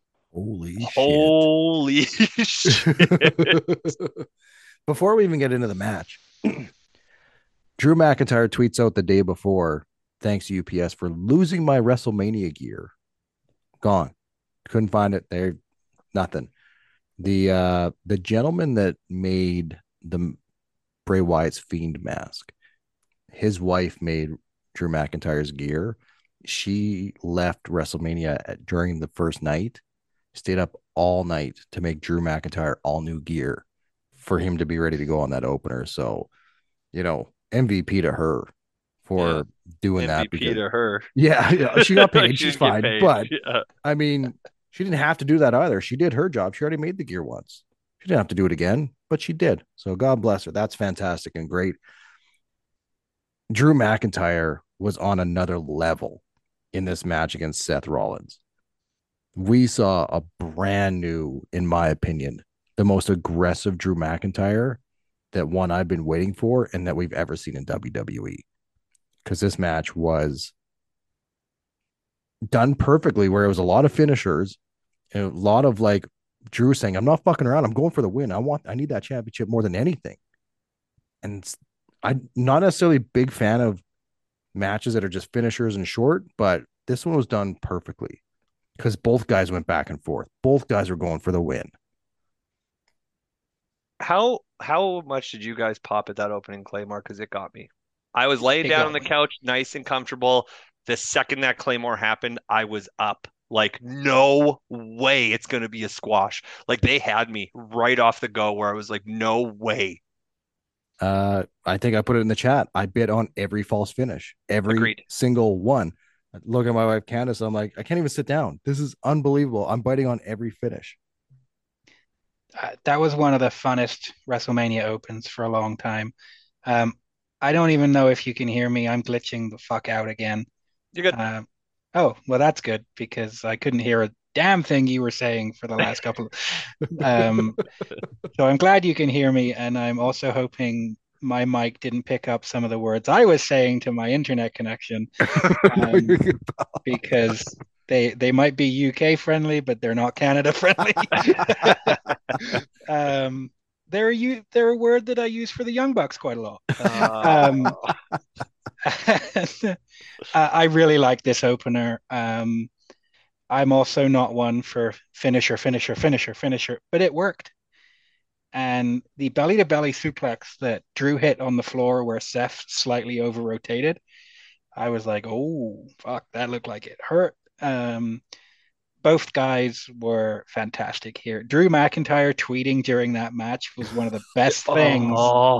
Holy shit. Before we even get into the match, Drew McIntyre tweets out the day before, thanks UPS for losing my WrestleMania gear. Gone. Couldn't find it there. Nothing. The gentleman that made the Bray Wyatt's Fiend mask, his wife made Drew McIntyre's gear. She left WrestleMania during the first night, stayed up all night to make Drew McIntyre all new gear for him to be ready to go on that opener. So, MVP to her for doing that. MVP to her. Yeah, she got paid. She's fine. Paid. But yeah. I mean, she didn't have to do that either. She did her job. She already made the gear once. She didn't have to do it again, but she did. So God bless her. That's fantastic and great. Drew McIntyre was on another level in this match against Seth Rollins. We saw a brand new, in my opinion, the most aggressive Drew McIntyre, that one I've been waiting for and that we've ever seen in WWE. Because this match was done perfectly, where it was a lot of finishers and a lot of like Drew saying, I'm not fucking around. I'm going for the win. I need that championship more than anything. And I'm not necessarily a big fan of matches that are just finishers and short, but this one was done perfectly because both guys went back and forth. Both guys were going for the win. How much did you guys pop at that opening Claymore? Because it got me. I was laying down on the couch, nice and comfortable. The second that Claymore happened, I was up. Like, no way it's going to be a squash. Like, they had me right off the go where I was like, no way. I think I put it in the chat. I bid on every false finish, every single one. I look at my wife, Candace. I'm like, I can't even sit down. This is unbelievable. I'm biting on every finish. That was one of the funnest WrestleMania opens for a long time. I don't even know if you can hear me. I'm glitching the fuck out again. You're good. Oh, well, that's good because I couldn't hear a damn thing you were saying for the last couple of... So I'm glad you can hear me, and I'm also hoping my mic didn't pick up some of the words I was saying to my internet connection, because they might be UK friendly, but they're not Canada friendly. They're a word that I use for the Young Bucks quite a lot. I really like this opener. I'm also not one for finisher, but it worked. And the belly-to-belly suplex that Drew hit on the floor where Seth slightly over-rotated, I was like, oh, fuck, that looked like it hurt. Both guys were fantastic here. Drew McIntyre tweeting during that match was one of the best things.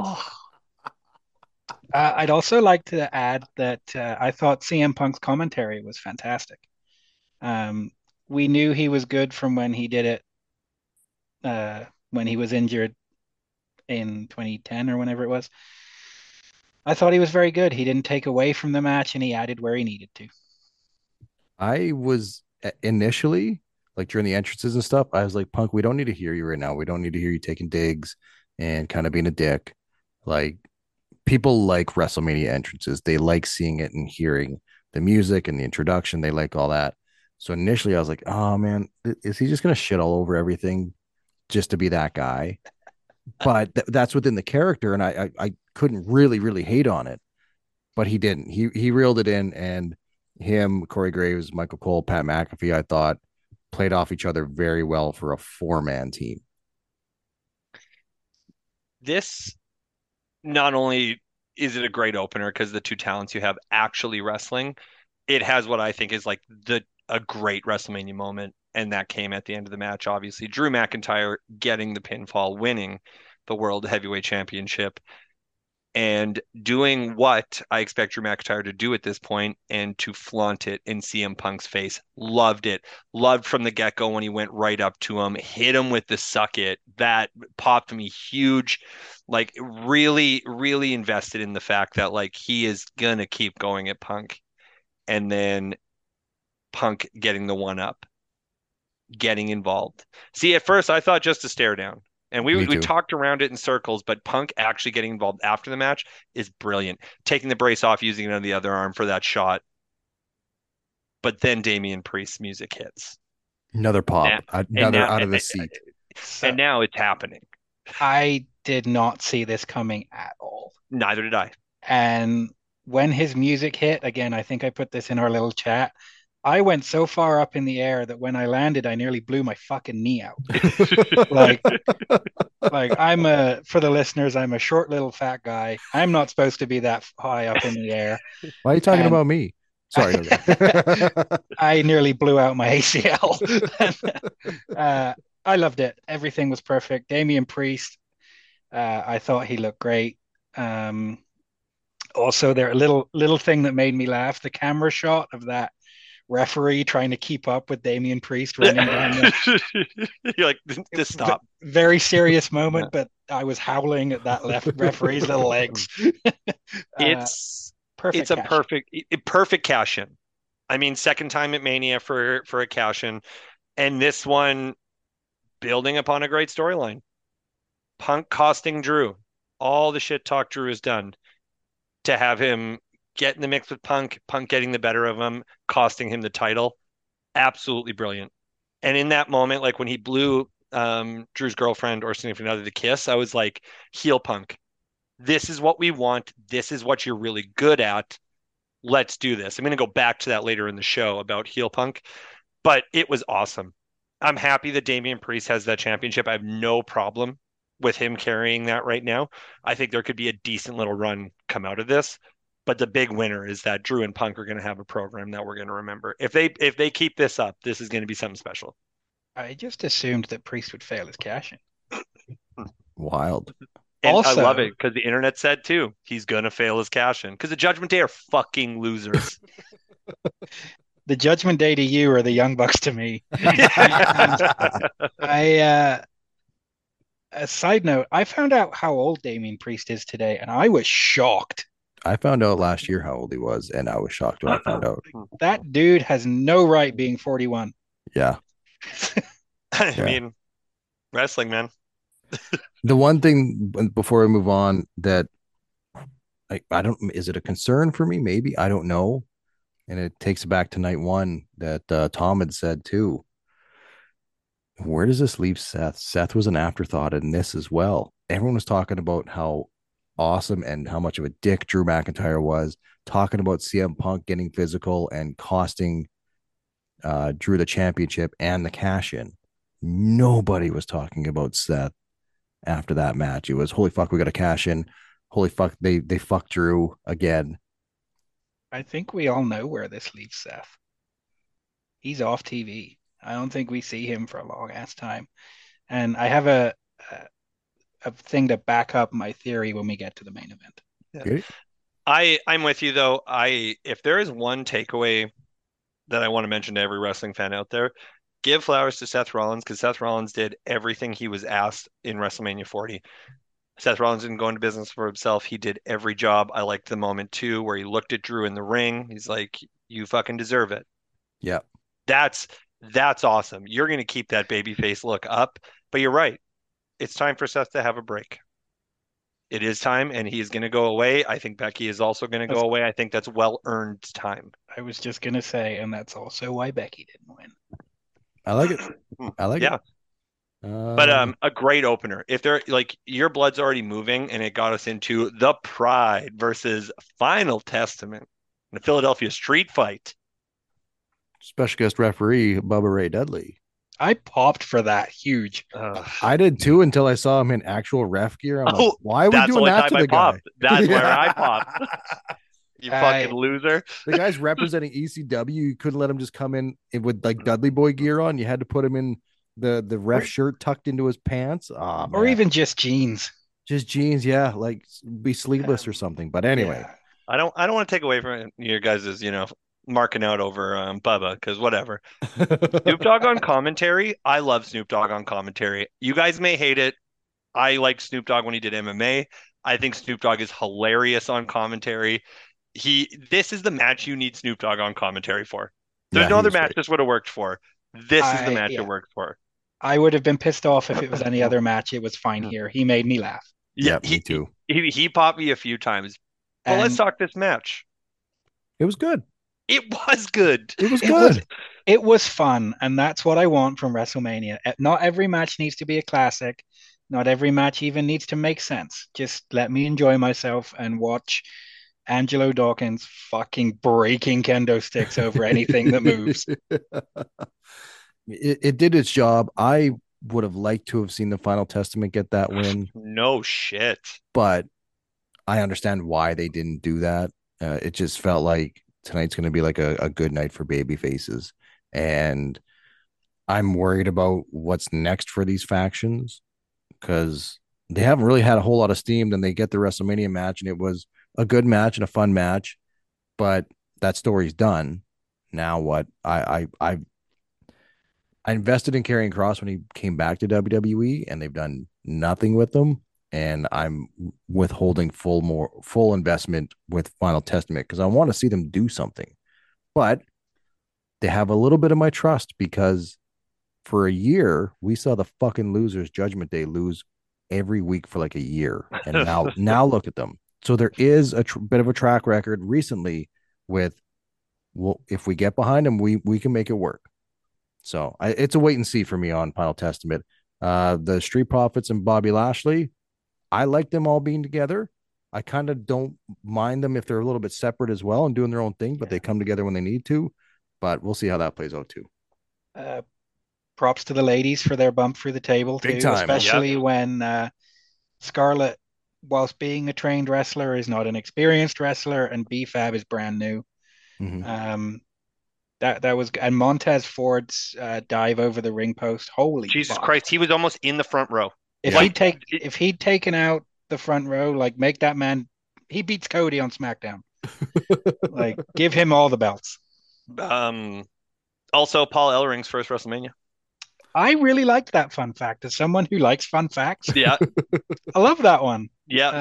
I'd also like to add that I thought CM Punk's commentary was fantastic. We knew he was good from when he did it, when he was injured in 2010 or whenever it was. I thought he was very good. He didn't take away from the match, and he added where he needed to. I was initially, like during the entrances and stuff, I was like, Punk, we don't need to hear you right now. We don't need to hear you taking digs and kind of being a dick. Like, people like WrestleMania entrances. They like seeing it and hearing the music and the introduction. They like all that. So initially I was like, oh man, is he just going to shit all over everything just to be that guy? But that's within the character. And I couldn't really hate on it, but he didn't. He reeled it in, and him, Corey Graves, Michael Cole, Pat McAfee, I thought played off each other very well for a 4-man team. This, not only is it a great opener because the two talents you have actually wrestling, it has what I think is like a great WrestleMania moment, and that came at the end of the match. Obviously, Drew McIntyre getting the pinfall, winning the World Heavyweight Championship. and doing what I expect Drew McIntyre to do at this point and to flaunt it in CM Punk's face. Loved it. Loved from the get-go when he went right up to him, hit him with the suck it. That popped me huge. Like really, really invested in the fact that like he is gonna keep going at Punk, and then Punk getting the one up, getting involved. See, at first I thought just a stare down. And we talked around it in circles, but Punk actually getting involved after the match is brilliant. Taking the brace off, using it on the other arm for that shot. But then Damian Priest's music hits. Another pop. Another out of the seat. And now it's happening. I did not see this coming at all. Neither did I. And when his music hit, again, I think I put this in our little chat, I went so far up in the air that when I landed, I nearly blew my fucking knee out. like for the listeners, I'm a short little fat guy. I'm not supposed to be that high up in the air. Why are you talking about me? Sorry. I nearly blew out my ACL. I loved it. Everything was perfect. Damian Priest, I thought he looked great. Also, there a little thing that made me laugh, the camera shot of that referee trying to keep up with Damian Priest running down. You're like, just stop. Very serious moment, but I was howling at that referee's little legs. It's a perfect cash in. I mean, second time at Mania for a cash in, and this one building upon a great storyline. Punk costing Drew all the shit talk Drew has done to have him get in the mix with Punk getting the better of him, costing him the title. Absolutely brilliant. And in that moment, like when he blew Drew's girlfriend or significant other the kiss, I was like, heel Punk. This is what we want. This is what you're really good at. Let's do this. I'm going to go back to that later in the show about heel Punk, but it was awesome. I'm happy that Damian Priest has that championship. I have no problem with him carrying that right now. I think there could be a decent little run come out of this. But the big winner is that Drew and Punk are going to have a program that we're going to remember. If they keep this up, this is going to be something special. I just assumed that Priest would fail his cash in. Wild. And also, I love it because the internet said too, he's going to fail his cash in because the Judgment Day are fucking losers. The Judgment Day to you are the Young Bucks to me. A side note, I found out how old Damian Priest is today, and I was shocked. I found out last year how old he was, and I was shocked when I found out. That dude has no right being 41. Yeah. I mean, wrestling, man. The one thing before we move on that I don't, is it a concern for me? Maybe, I don't know. And it takes it back to night one that Tom had said too. Where does this leave Seth? Seth was an afterthought in this as well. Everyone was talking about how awesome and how much of a dick Drew McIntyre was, talking about CM Punk getting physical and costing Drew the championship and the cash in. Nobody was talking about Seth after that match. It was, holy fuck, we got a cash in. Holy fuck, they fucked Drew again. I think we all know where this leaves Seth. He's off TV. I don't think we see him for a long ass time. And I have a thing to back up my theory when we get to the main event. Yeah. I'm with you though. If there is one takeaway that I want to mention to every wrestling fan out there, give flowers to Seth Rollins because Seth Rollins did everything he was asked in WrestleMania 40. Seth Rollins didn't go into business for himself. He did every job. I liked the moment too where he looked at Drew in the ring. He's like, you fucking deserve it. Yeah. That's awesome. You're going to keep that babyface look up, but you're right. It's time for Seth to have a break. It is time, and he's going to go away. I think Becky is also going to go away. I think that's well-earned time. I was just going to say, and that's also why Becky didn't win. I like it. I like it. But a great opener. If they're like, your blood's already moving, and it got us into the Pride versus Final Testament in the Philadelphia Street Fight. Special guest referee Bubba Ray Dudley. I popped for that huge. I did too until I saw him in actual ref gear. I'm like, why are we doing that to the guy? That's where I popped. You fucking loser. The guy's representing ECW. You couldn't let him just come in with like Dudley Boy gear on. You had to put him in the ref shirt tucked into his pants. Or even just jeans. Just jeans, yeah, like be sleeveless or something. But anyway, I don't want to take away from your guys' marking out over Bubba, because whatever. Snoop Dogg on commentary. I love Snoop Dogg on commentary. You guys may hate it. I like Snoop Dogg when he did MMA. I think Snoop Dogg is hilarious on commentary. This is the match you need Snoop Dogg on commentary for. There's no other match this would have worked for. This is the match it worked for. I would have been pissed off if it was any other match. It was fine here. He made me laugh. Yeah, me too. He popped me a few times. But let's talk this match. It was good. It was good. It was good. It was fun, and that's what I want from WrestleMania. Not every match needs to be a classic. Not every match even needs to make sense. Just let me enjoy myself and watch Angelo Dawkins fucking breaking kendo sticks over anything that moves. It did its job. I would have liked to have seen the Final Testament get that win. No shit. But I understand why they didn't do that. It just felt like tonight's going to be like a good night for baby faces. And I'm worried about what's next for these factions, because they haven't really had a whole lot of steam. Then they get the WrestleMania match, and it was a good match and a fun match, but that story's done. Now what? I invested in Karrion Kross when he came back to WWE, and they've done nothing with them. And I'm withholding full investment with Final Testament because I want to see them do something. But they have a little bit of my trust, because for a year we saw the fucking losers Judgment Day lose every week for like a year, and now look at them. So there is a bit of a track record recently with, well, if we get behind them, we can make it work. So it's a wait and see for me on Final Testament. The Street Profits and Bobby Lashley, I like them all being together. I kind of don't mind them if they're a little bit separate as well and doing their own thing, but they come together when they need to. But we'll see how that plays out too. Props to the ladies for their bump through the table too, especially when Scarlett, whilst being a trained wrestler, is not an experienced wrestler, and B-Fab is brand new. Mm-hmm. That was, and Montez Ford's dive over the ring post. Holy Jesus fuck. Christ, he was almost in the front row. If he'd taken out the front row, like, make that man, he beats Cody on SmackDown. Like, give him all the belts. Also, Paul Ellering's first WrestleMania. I really liked that fun fact. As someone who likes fun facts, yeah, I love that one. Yeah,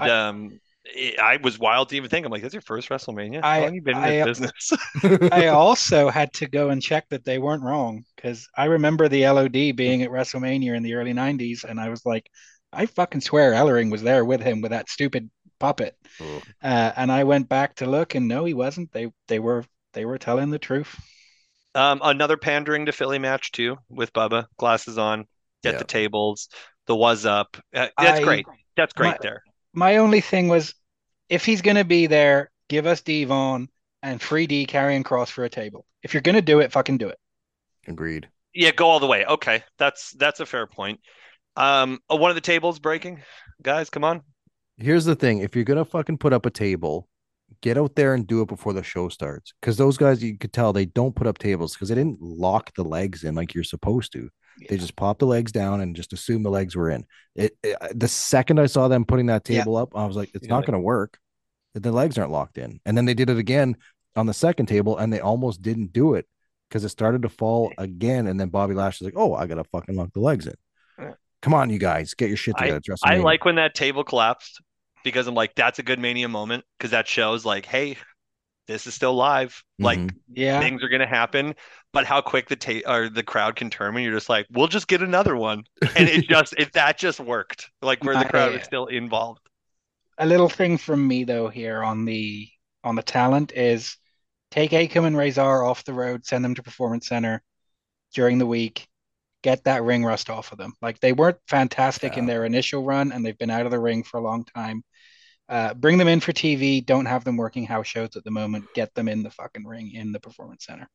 I was wild to even think. I'm like, that's your first WrestleMania? How long have you been in this business? I also had to go and check that they weren't wrong, because I remember the LOD being at WrestleMania in the early 90s, and I was like, I fucking swear Ellering was there with him with that stupid puppet. And I went back to look, and no, he wasn't. They were telling the truth. Another pandering to Philly match too, with Bubba, glasses on, get the tables, the was up. That's great. That's great there. My only thing was, if he's going to be there, give us Devon and 3D Karrion Kross for a table. If you're going to do it, fucking do it. Agreed. Yeah, go all the way. Okay, that's a fair point. One of the tables breaking, guys, come on. Here's the thing: if you're gonna fucking put up a table, get out there and do it before the show starts. Because those guys, you could tell they don't put up tables because they didn't lock the legs in like you're supposed to. Yeah. They just popped the legs down and just assumed the legs were in. The second I saw them putting that table up, I was like, it's not going to work. The legs aren't locked in. And then they did it again on the second table, and they almost didn't do it because it started to fall again. And then Bobby Lashley's like, oh, I got to fucking lock the legs in. Come on, you guys, get your shit together. I like when that table collapsed, because I'm like, that's a good Mania moment, because that shows like, hey, this is still live. Like, things are gonna happen. But how quick the crowd can turn when you're just like, we'll just get another one, and that just worked. Like, where the crowd is still involved. A little thing from me though here on the talent is, take Akam and Razor off the road, send them to Performance Center during the week. Get that ring rust off of them. Like, they weren't fantastic in their initial run, and they've been out of the ring for a long time. Bring them in for TV. Don't have them working house shows at the moment. Get them in the fucking ring in the Performance Center.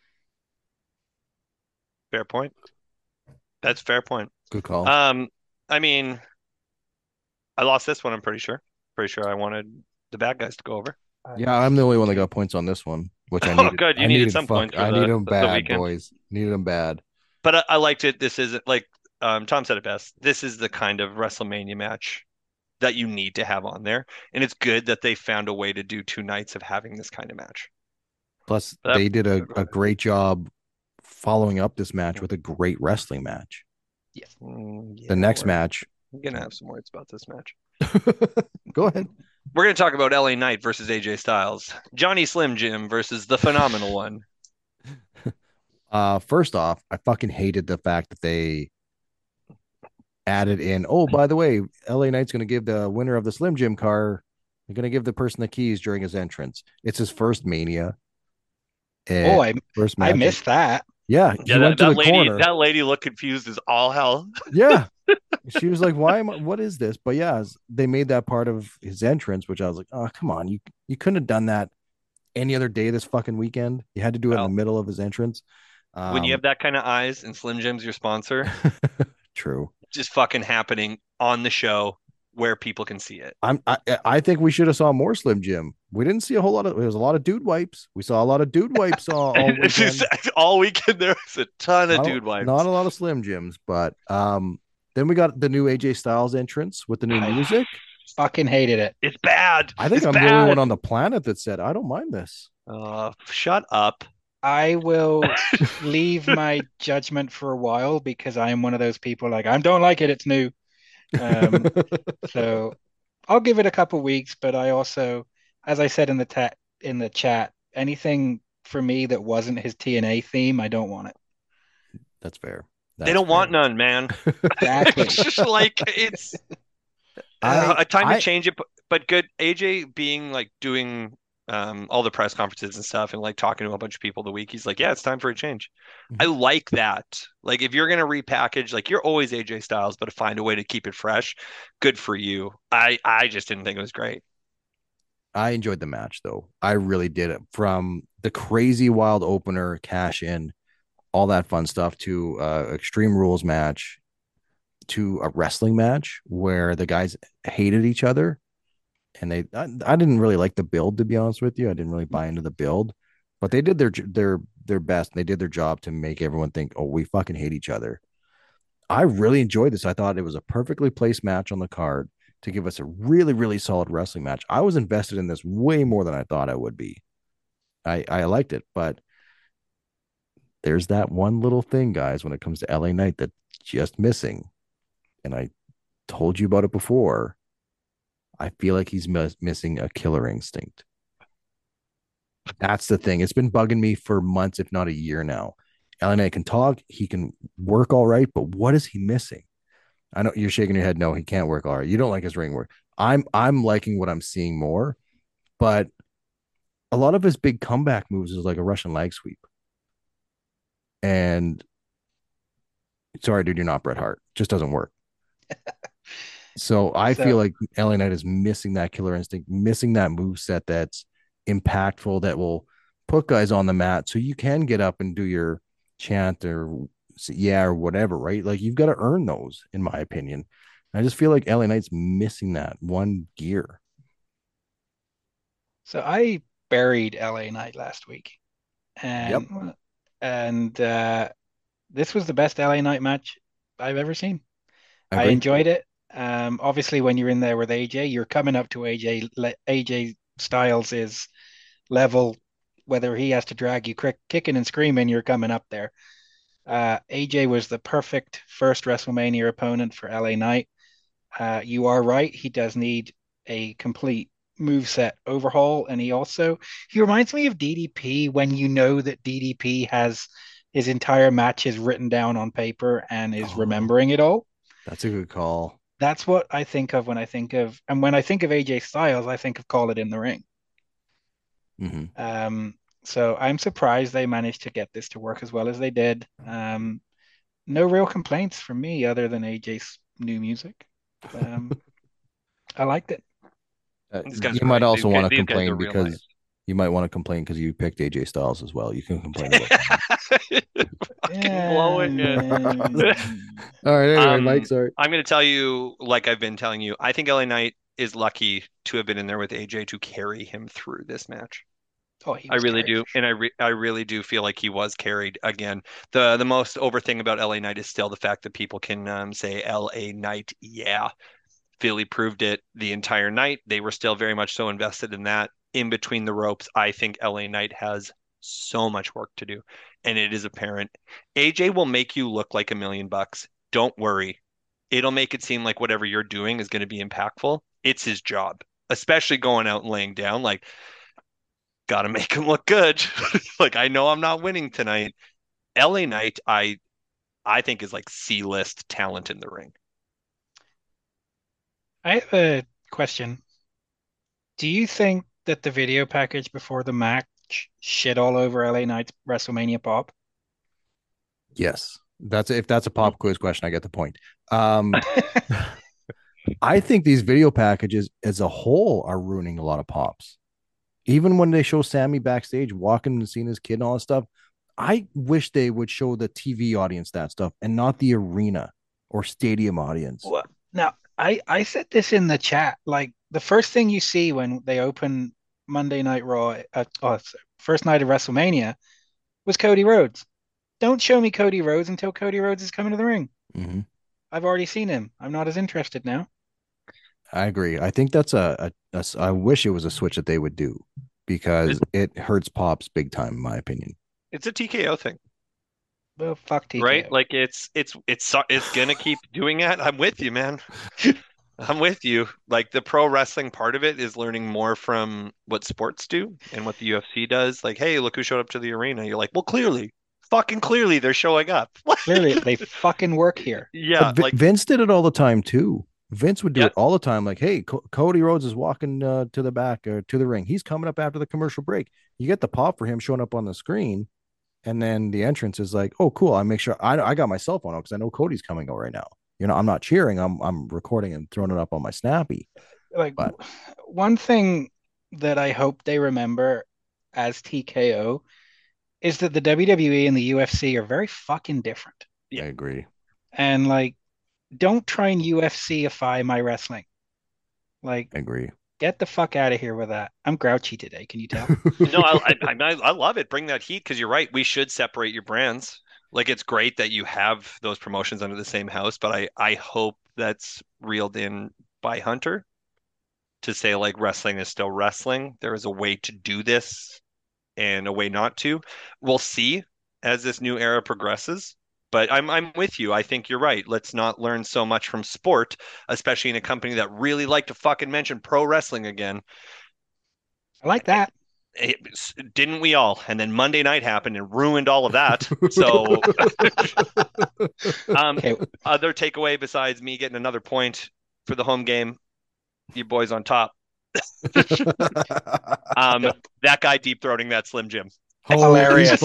Fair point. That's fair point. Good call. I mean, I lost this one. I'm pretty sure. Pretty sure I wanted the bad guys to go over. Yeah, I'm the only one that got points on this one, which I needed. Oh, good. You needed some points. I needed them bad, boys. Needed them bad. But I liked it. This isn't like Tom said it best. This is the kind of WrestleMania match that you need to have on there. And it's good that they found a way to do 2 nights of having this kind of match. Plus, they did a great job following up this match with a great wrestling match. Yes. The next match. I'm going to have some words about this match. Go ahead. We're going to talk about LA Knight versus AJ Styles. Johnny Slim Jim versus the Phenomenal One. First off, I fucking hated the fact that they added in, oh, by the way, LA Knight's going to give the winner of the Slim Jim car, they're going to give the person the keys during his entrance. It's his first Mania. I missed that. Yeah, he went to the corner. That lady looked confused as all hell. Yeah. She was like, what is this? But yeah, they made that part of his entrance, which I was like, oh, come on. You couldn't have done that any other day this fucking weekend. You had to do it in the middle of his entrance. When you have that kind of eyes and Slim Jim's your sponsor. True. Just fucking happening on the show where people can see it. I think we should have saw more Slim Jim. We didn't see a whole lot of. There was a lot of dude wipes. We saw a lot of dude wipes all weekend. All weekend there was a ton of dude wipes. Not a lot of Slim Jims, but then we got the new AJ Styles entrance with the new music. Fucking hated it. It's bad. I think I'm the only one on the planet that said I don't mind this. Shut up. I will leave my judgment for a while because I am one of those people like I don't like it. It's new. So I'll give it a couple weeks, but I also, as I said in the chat, anything for me that wasn't his TNA theme, I don't want it. That's fair. They don't want none, man. Exactly. It's just like it's a time to change it, but good. AJ being like doing all the press conferences and stuff and like talking to a bunch of people the week, he's like, yeah, it's time for a change. I like that. Like if you're going to repackage, like you're always AJ Styles, but find a way to keep it fresh. Good for you. I just didn't think it was great. I enjoyed the match though. I really did it, from the crazy wild opener, cash in, all that fun stuff, to Extreme Rules match, to a wrestling match where the guys hated each other. And I didn't really like the build, to be honest with you. I didn't really buy into the build, but they did their best. And they did their job to make everyone think, oh, we fucking hate each other. I really enjoyed this. I thought it was a perfectly placed match on the card to give us a really, really solid wrestling match. I was invested in this way more than I thought I would be. I liked it, but there's that one little thing, guys, when it comes to LA Knight that's just missing. And I told you about it before. I feel like he's missing a killer instinct. That's the thing. It's been bugging me for months, if not a year now. LA Knight can talk. He can work all right, but what is he missing? I know you're shaking your head. No, he can't work all right. You don't like his ring work. I'm liking what I'm seeing more, but a lot of his big comeback moves is like a Russian leg sweep. And sorry, dude, you're not Bret Hart. Just doesn't work. So I feel like LA Knight is missing that killer instinct, missing that move set that's impactful, that will put guys on the mat so you can get up and do your chant or whatever, right? Like you've got to earn those, in my opinion. I just feel like LA Knight's missing that one gear. So I buried LA Knight last week. And this was the best LA Knight match I've ever seen. I enjoyed it. Obviously, when you're in there with AJ, you're coming up to AJ Styles' level. Whether he has to drag you kicking and screaming, you're coming up there. AJ was the perfect first WrestleMania opponent for LA Knight. You are right. He does need a complete moveset overhaul. And he reminds me of DDP, when you know that DDP has his entire matches written down on paper and is remembering it all. That's a good call. That's what I think of when I think of AJ Styles, I think of Call It in the Ring. Mm-hmm. So I'm surprised they managed to get this to work as well as they did. No real complaints from me other than AJ's new music. I liked it. You might also want to complain because you might want to complain because you picked AJ Styles as well. You can complain about that. Blow it. All right, anyway, Mike, sorry. I'm going to tell you, like I've been telling you, I think LA Knight is lucky to have been in there with AJ to carry him through this match. I really do, and I really do feel like he was carried again. The most over thing about LA Knight is still the fact that people can say LA Knight, Philly proved it the entire night. They were still very much so invested in that. In between the ropes, I think LA Knight has so much work to do, and it is apparent. AJ will make you look like $1 million. Don't worry. It'll make it seem like whatever you're doing is going to be impactful. It's his job, especially going out and laying down. Like, got to make him look good. Like, I know I'm not winning tonight. LA Knight, I think is like C-list talent in the ring. I have a question. Do you think that the video package before the match shit all over LA Knight's WrestleMania pop? Yes. If that's a pop quiz question, I get the point. I think these video packages as a whole are ruining a lot of pops. Even when they show Sammy backstage walking and seeing his kid and all that stuff, I wish they would show the TV audience that stuff and not the arena or stadium audience. Well, now, I said this in the chat. Like, the first thing you see when they open Monday Night Raw, first night of WrestleMania, was Cody Rhodes. Don't show me Cody Rhodes until Cody Rhodes is coming to the ring. Mm-hmm. I've already seen him. I'm not as interested now. I agree. I think that's I wish it was a switch that they would do, because it hurts pops big time, in my opinion. It's a TKO thing. Well, fuck TKO. Right? Like, it's gonna keep doing that. I'm with you, man. I'm with you. Like, the pro wrestling part of it is learning more from what sports do and what the UFC does. Like, hey, look who showed up to the arena. You're like, well, fucking clearly they're showing up. Clearly they fucking work here. Yeah. Like, Vince did it all the time too. Vince would do it all the time. Like, hey, Cody Rhodes is walking to the back or to the ring. He's coming up after the commercial break. You get the pop for him showing up on the screen. And then the entrance is like, oh, cool. I make sure I got my cell phone out because I know Cody's coming out right now. You know, I'm not cheering. I'm recording and throwing it up on my Snappy. Like, one thing that I hope they remember as TKO is that the WWE and the UFC are very fucking different. Yeah. I agree. And like, don't try and UFC-ify my wrestling. Like, I agree. Get the fuck out of here with that. I'm grouchy today. Can you tell? No, I love it. Bring that heat, because you're right. We should separate your brands. Like, it's great that you have those promotions under the same house, but I hope that's reeled in by Hunter to say, like, wrestling is still wrestling. There is a way to do this and a way not to. We'll see as this new era progresses. But I'm with you. I think you're right. Let's not learn so much from sport, especially in a company that really like to fucking mention pro wrestling again. I like that. Didn't we all? And then Monday night happened and ruined all of that. So other takeaway besides me getting another point for the home game, you boys on top. That guy deep throating that Slim Jim. Hilarious.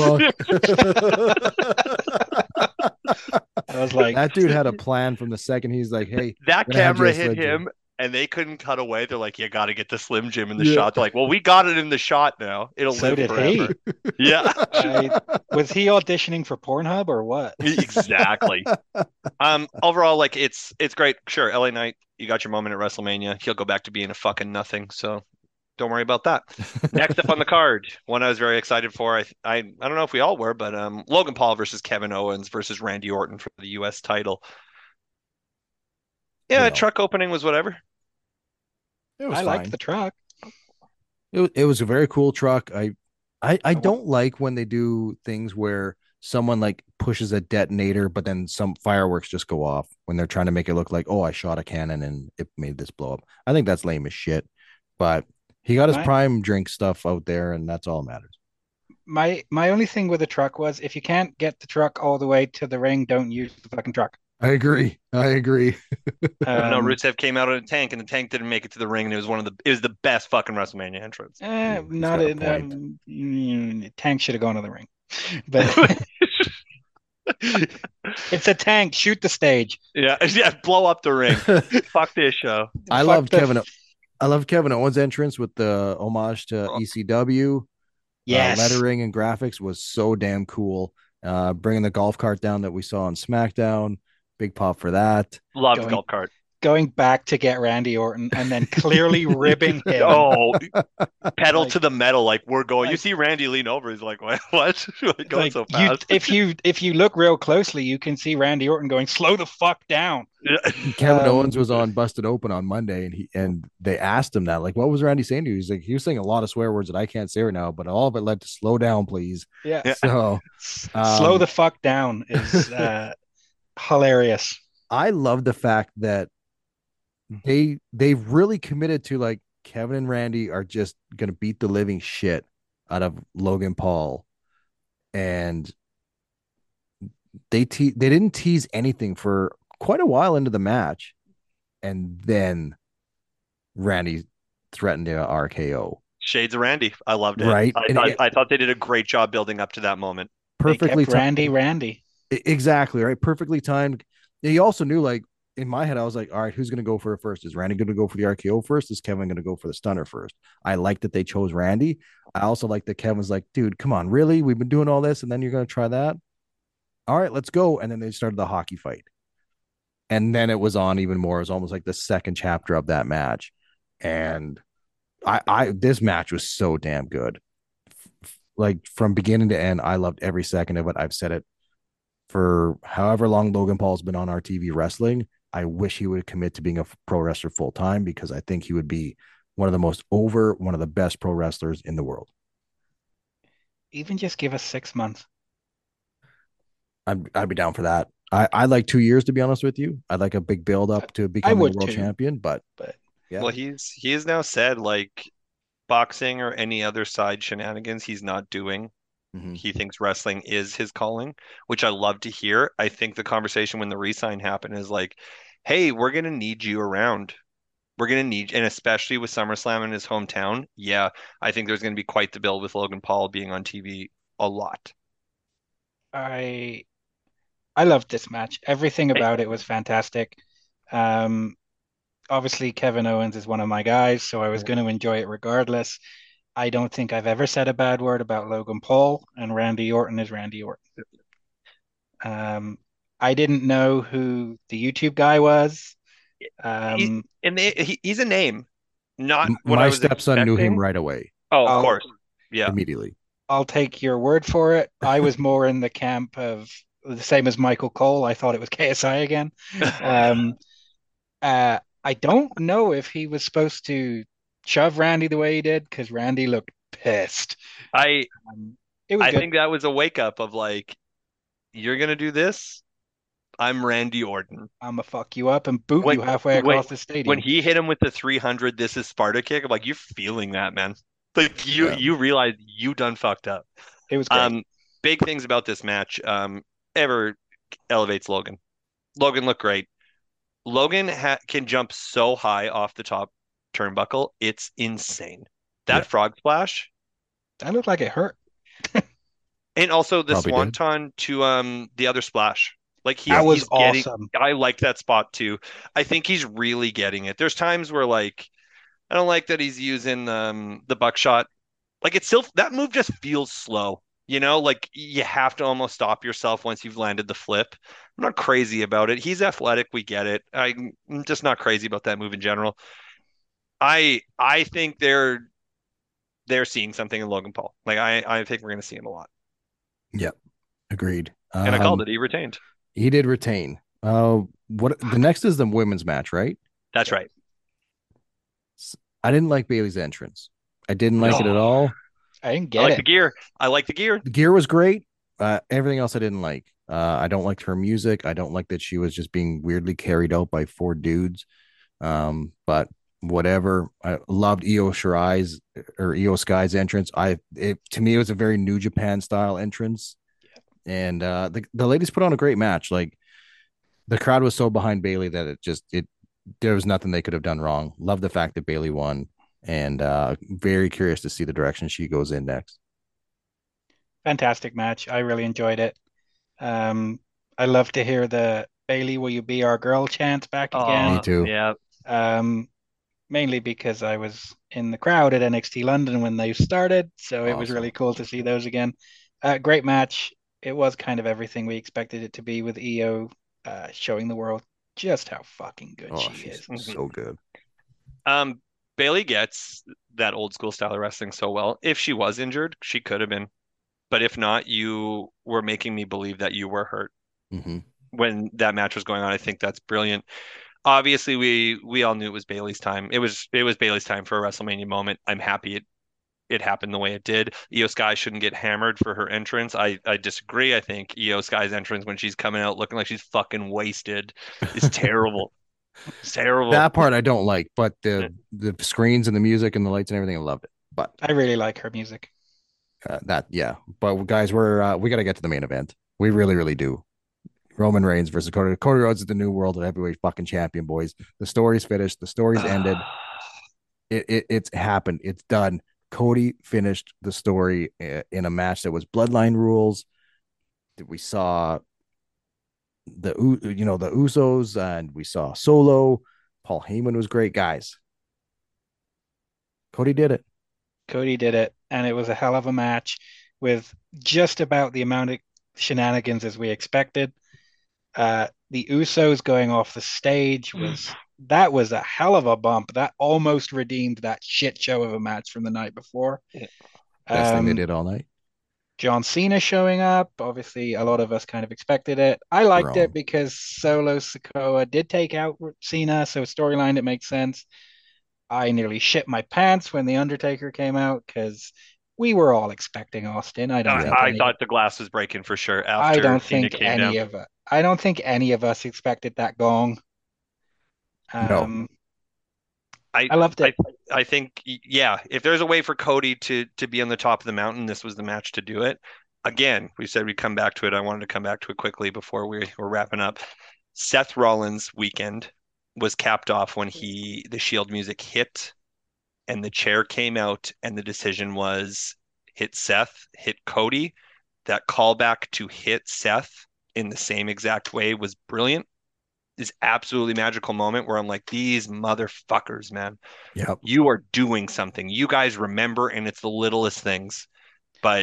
I was like, that dude had a plan from the second he's like, hey, that camera hit him and they couldn't cut away. They're like, you got to get the Slim Jim in the shot. They're like, well, we got it in the shot now. It'll live forever. Yeah. Was he auditioning for Pornhub or what? Exactly. Overall, like, it's great. Sure, LA Knight, you got your moment at WrestleMania. He'll go back to being a fucking nothing. So don't worry about that. Next up on the card, one I was very excited for. I don't know if we all were, but Logan Paul versus Kevin Owens versus Randy Orton for the U.S. title. Yeah, truck opening was whatever. It was I fine. liked the truck. It was a very cool truck. I don't like when they do things where someone like pushes a detonator, but then some fireworks just go off when they're trying to make it look like, oh, I shot a cannon and it made this blow up. I think that's lame as shit. But he got his prime drink stuff out there, and that's all that matters. My only thing with the truck was, if you can't get the truck all the way to the ring, don't use the fucking truck. I agree. No, Rusev came out of a tank, and the tank didn't make it to the ring, and it was the best fucking WrestleMania entrance. Tank should have gone to the ring, but it's a tank. Shoot the stage. Yeah, blow up the ring. Fuck this show. I love Kevin Owens' entrance with the homage to ECW. Yes, lettering and graphics was so damn cool. Bringing the golf cart down that we saw on SmackDown. Big pop for that. Love the golf cart. going back to get Randy Orton and then clearly ribbing him. Oh, pedal to the metal, like we're going. You see Randy lean over, he's like, "What? Like, going so fast." If you look real closely, you can see Randy Orton going, "Slow the fuck down." Kevin Owens was on Busted Open on Monday, and they asked him that, like, what was Randy saying to you? He's like, he was saying a lot of swear words that I can't say right now, but all of it led to slow down, please. Yeah. So slow the fuck down is hilarious. I love the fact that they've really committed to, like, Kevin and Randy are just gonna beat the living shit out of Logan Paul, and they didn't tease anything for quite a while into the match, and then Randy threatened to RKO. Shades of Randy. I loved it. Right. I thought they did a great job building up to that moment. Perfectly timed. Randy. Exactly, right. Perfectly timed. You also knew, like, in my head, I was like, all right, who's going to go for it first? Is Randy going to go for the RKO first? Is Kevin going to go for the stunner first? I like that they chose Randy. I also like that Kevin's like, dude, come on, really? We've been doing all this, and then you're going to try that? All right, let's go. And then they started the hockey fight. And then it was on even more. It was almost like the second chapter of that match. And this match was so damn good. Like, from beginning to end, I loved every second of it. I've said it for however long Logan Paul's been on our TV wrestling. I wish he would commit to being a pro wrestler full time, because I think he would be one of the best pro wrestlers in the world. Even just give us 6 months. I'd be down for that. I like 2 years, to be honest with you. I'd like a big build up to becoming a world champion, but yeah. Well, he has now said, like, boxing or any other side shenanigans he's not doing. Mm-hmm. He thinks wrestling is his calling, which I love to hear. I think the conversation when the re-sign happened is like, hey, we're going to need you around. We're going to need, and especially with SummerSlam in his hometown. Yeah, I think there's going to be quite the build with Logan Paul being on TV a lot. I loved this match. Everything about it was fantastic. Obviously, Kevin Owens is one of my guys, so I was going to enjoy it regardless. I don't think I've ever said a bad word about Logan Paul, and Randy Orton is Randy Orton. I didn't know who the YouTube guy was. He's a name. Not what my I was stepson expecting. knew him right away. Oh, of course. Yeah. Immediately. I'll take your word for it. I was more in the camp of the same as Michael Cole. I thought it was KSI again. I don't know if he was supposed to shove Randy the way he did, because Randy looked pissed. I think that was a wake up of, like, you're gonna do this. I'm Randy Orton. I'm gonna fuck you up and boot you halfway across the stadium. When he hit him with the 300, this is Sparta kick. I'm like, you're feeling that, man. Like, you realize you done fucked up. It was great. Big things about this match. Ever elevates Logan. Logan looked great. Logan can jump so high off the top turnbuckle. It's insane. That frog splash. That looked like it hurt. And also the swanton to the other splash. Like, that was awesome. I like that spot too. I think he's really getting it. There's times where, like, I don't like that he's using the buckshot. Like, it's still, that move just feels slow. You know, like, you have to almost stop yourself once you've landed the flip. I'm not crazy about it. He's athletic. We get it. I'm just not crazy about that move in general. I think they're seeing something in Logan Paul. Like, I think we're going to see him a lot. Yep. Agreed. And I called it. He retained. He did retain. What the next is the women's match, right? That's right. I didn't like Bayley's entrance. I didn't like it at all. I didn't get I like it. the gear. I like the gear. The gear was great. Everything else I didn't like. I don't like her music. I don't like that she was just being weirdly carried out by 4 dudes. But whatever. I loved Io Shirai's or Io Sky's entrance. To me, it was a very New Japan style entrance. Yeah. And the ladies put on a great match. Like, the crowd was so behind Bayley that there was nothing they could have done wrong. Love the fact that Bayley won. And very curious to see the direction she goes in next. Fantastic match. I really enjoyed it. I love to hear the Bayley, will you be our girl chant back again. Me too. Yeah. Mainly because I was in the crowd at NXT London when they started, so it was really cool to see those again. Great match. It was kind of everything we expected it to be, with Io showing the world just how fucking good she she's is. so good. Bailey gets that old school style of wrestling so well. If she was injured, she could have been. But if not, you were making me believe that you were hurt when that match was going on. I think that's brilliant. Obviously, we all knew it was Bailey's time. It was Bailey's time for a WrestleMania moment. I'm happy it happened the way it did. Io Sky shouldn't get hammered for her entrance. I disagree. I think Io Sky's entrance when she's coming out looking like she's fucking wasted is terrible. It's terrible. That part I don't like, but the screens and the music and the lights and everything, I loved it. But I really like her music. But guys, we got to get to the main event. We really, really do. Roman Reigns versus Cody. Cody Rhodes is the new world heavyweight fucking champion, boys. The story's finished. The story's ended. It's happened. It's done. Cody finished the story in a match that was bloodline rules. We saw the Usos, and we saw Solo. Paul Heyman was great, guys. Cody did it. Cody did it, and it was a hell of a match with just about the amount of shenanigans as we expected. The Usos going off the stage was a hell of a bump. That almost redeemed that shit show of a match from the night before. Best thing they did all night. John Cena showing up. Obviously, a lot of us kind of expected it. I liked it because Solo Sikoa did take out Cena, so storyline, it makes sense. I nearly shit my pants when The Undertaker came out because we were all expecting Austin. I thought the glass was breaking for sure after I don't Cena think came any down. of it. I don't think any of us expected that gong. No. I loved it. I think, if there's a way for Cody to be on the top of the mountain, this was the match to do it. Again, we said we'd come back to it. I wanted to come back to it quickly before we're wrapping up. Seth Rollins' weekend was capped off when the Shield music hit and the chair came out and the decision was hit Seth, hit Cody. That callback to hit Seth in the same exact way was brilliant. This absolutely magical moment where I'm like, these motherfuckers, man. Yep. You are doing something. You guys remember, and it's the littlest things, but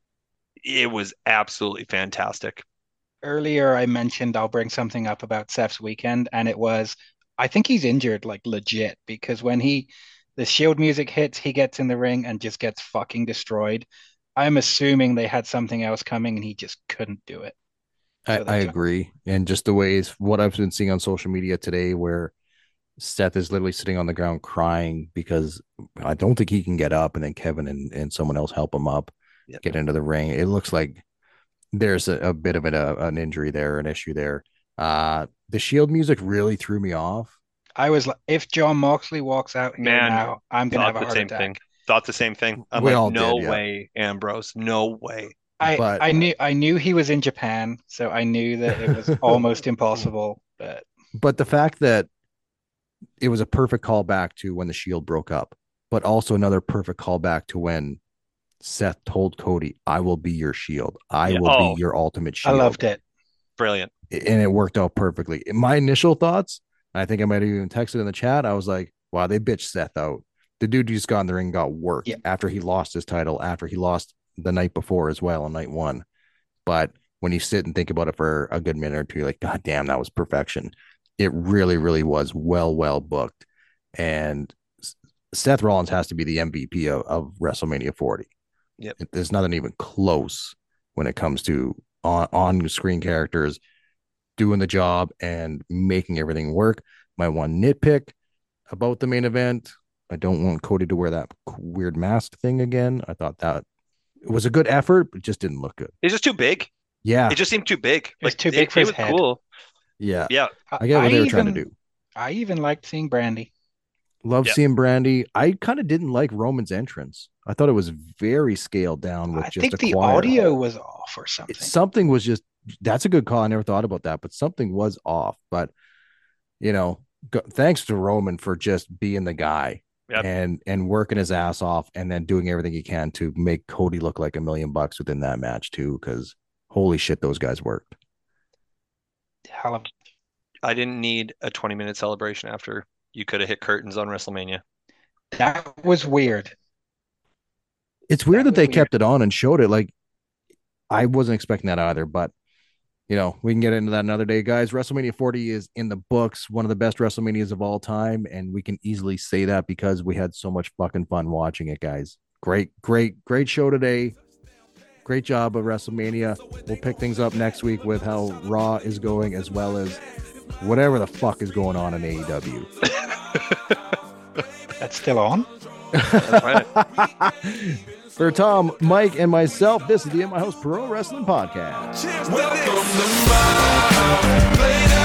it was absolutely fantastic. Earlier, I mentioned I'll bring something up about Seth's weekend, and it was, I think he's injured, like legit, because when the Shield music hits, he gets in the ring and just gets fucking destroyed. I'm assuming they had something else coming and he just couldn't do it. I agree. And just the ways, what I've been seeing on social media today, where Seth is literally sitting on the ground crying because I don't think he can get up, and then Kevin and someone else help him up, get into the ring. It looks like there's a bit of an injury there, an issue there. The Shield music really threw me off. I was like, if Jon Moxley walks out here now, I'm going to have a heart attack. Thought the same thing. I'm like, no way, Ambrose, no way. I knew he was in Japan, so I knew that it was almost impossible. But the fact that it was a perfect callback to when the Shield broke up, but also another perfect callback to when Seth told Cody, "I will be your Shield. I will be your ultimate Shield." I loved it. Brilliant. And it worked out perfectly. My initial thoughts, I think I might have even texted in the chat, I was like, wow, they bitched Seth out. The dude just got in the ring, got worked after he lost his title, after he lost the night before as well on night one. But when you sit and think about it for a good minute or two, you're like, God damn, that was perfection. It really, really was well booked. And Seth Rollins has to be the MVP of WrestleMania 40. Yep. There's nothing even close when it comes to on-screen characters doing the job and making everything work. My one nitpick about the main event, I don't want Cody to wear that weird mask thing again. I thought that it was a good effort, but it just didn't look good. It's just too big. Yeah. It just seemed too big. It was too big for his head. Cool. Yeah. Yeah. I get what they were trying to do. I even liked seeing Brandy. Love seeing Brandy. I kind of didn't like Roman's entrance. I thought it was very scaled down with just a choir. I think the audio was off or something. Something was just, that's a good call. I never thought about that, but something was off. But, thanks to Roman for just being the guy and working his ass off and then doing everything he can to make Cody look like $1 million within that match too, because holy shit, those guys worked. I didn't need a 20-minute celebration after you could have hit curtains on WrestleMania. That was weird. It's weird that they kept it on and showed it. Like, I wasn't expecting that either, but we can get into that another day, guys. WrestleMania 40 is in the books, one of the best WrestleManias of all time, and we can easily say that because we had so much fucking fun watching it, guys. Great show today. Great job of WrestleMania. We'll pick things up next week with how Raw is going, as well as whatever the fuck is going on in AEW. That's still on? That's right. For Tom, Mike, and myself, this is the In My House Pro Wrestling Podcast. Welcome to my house, lady.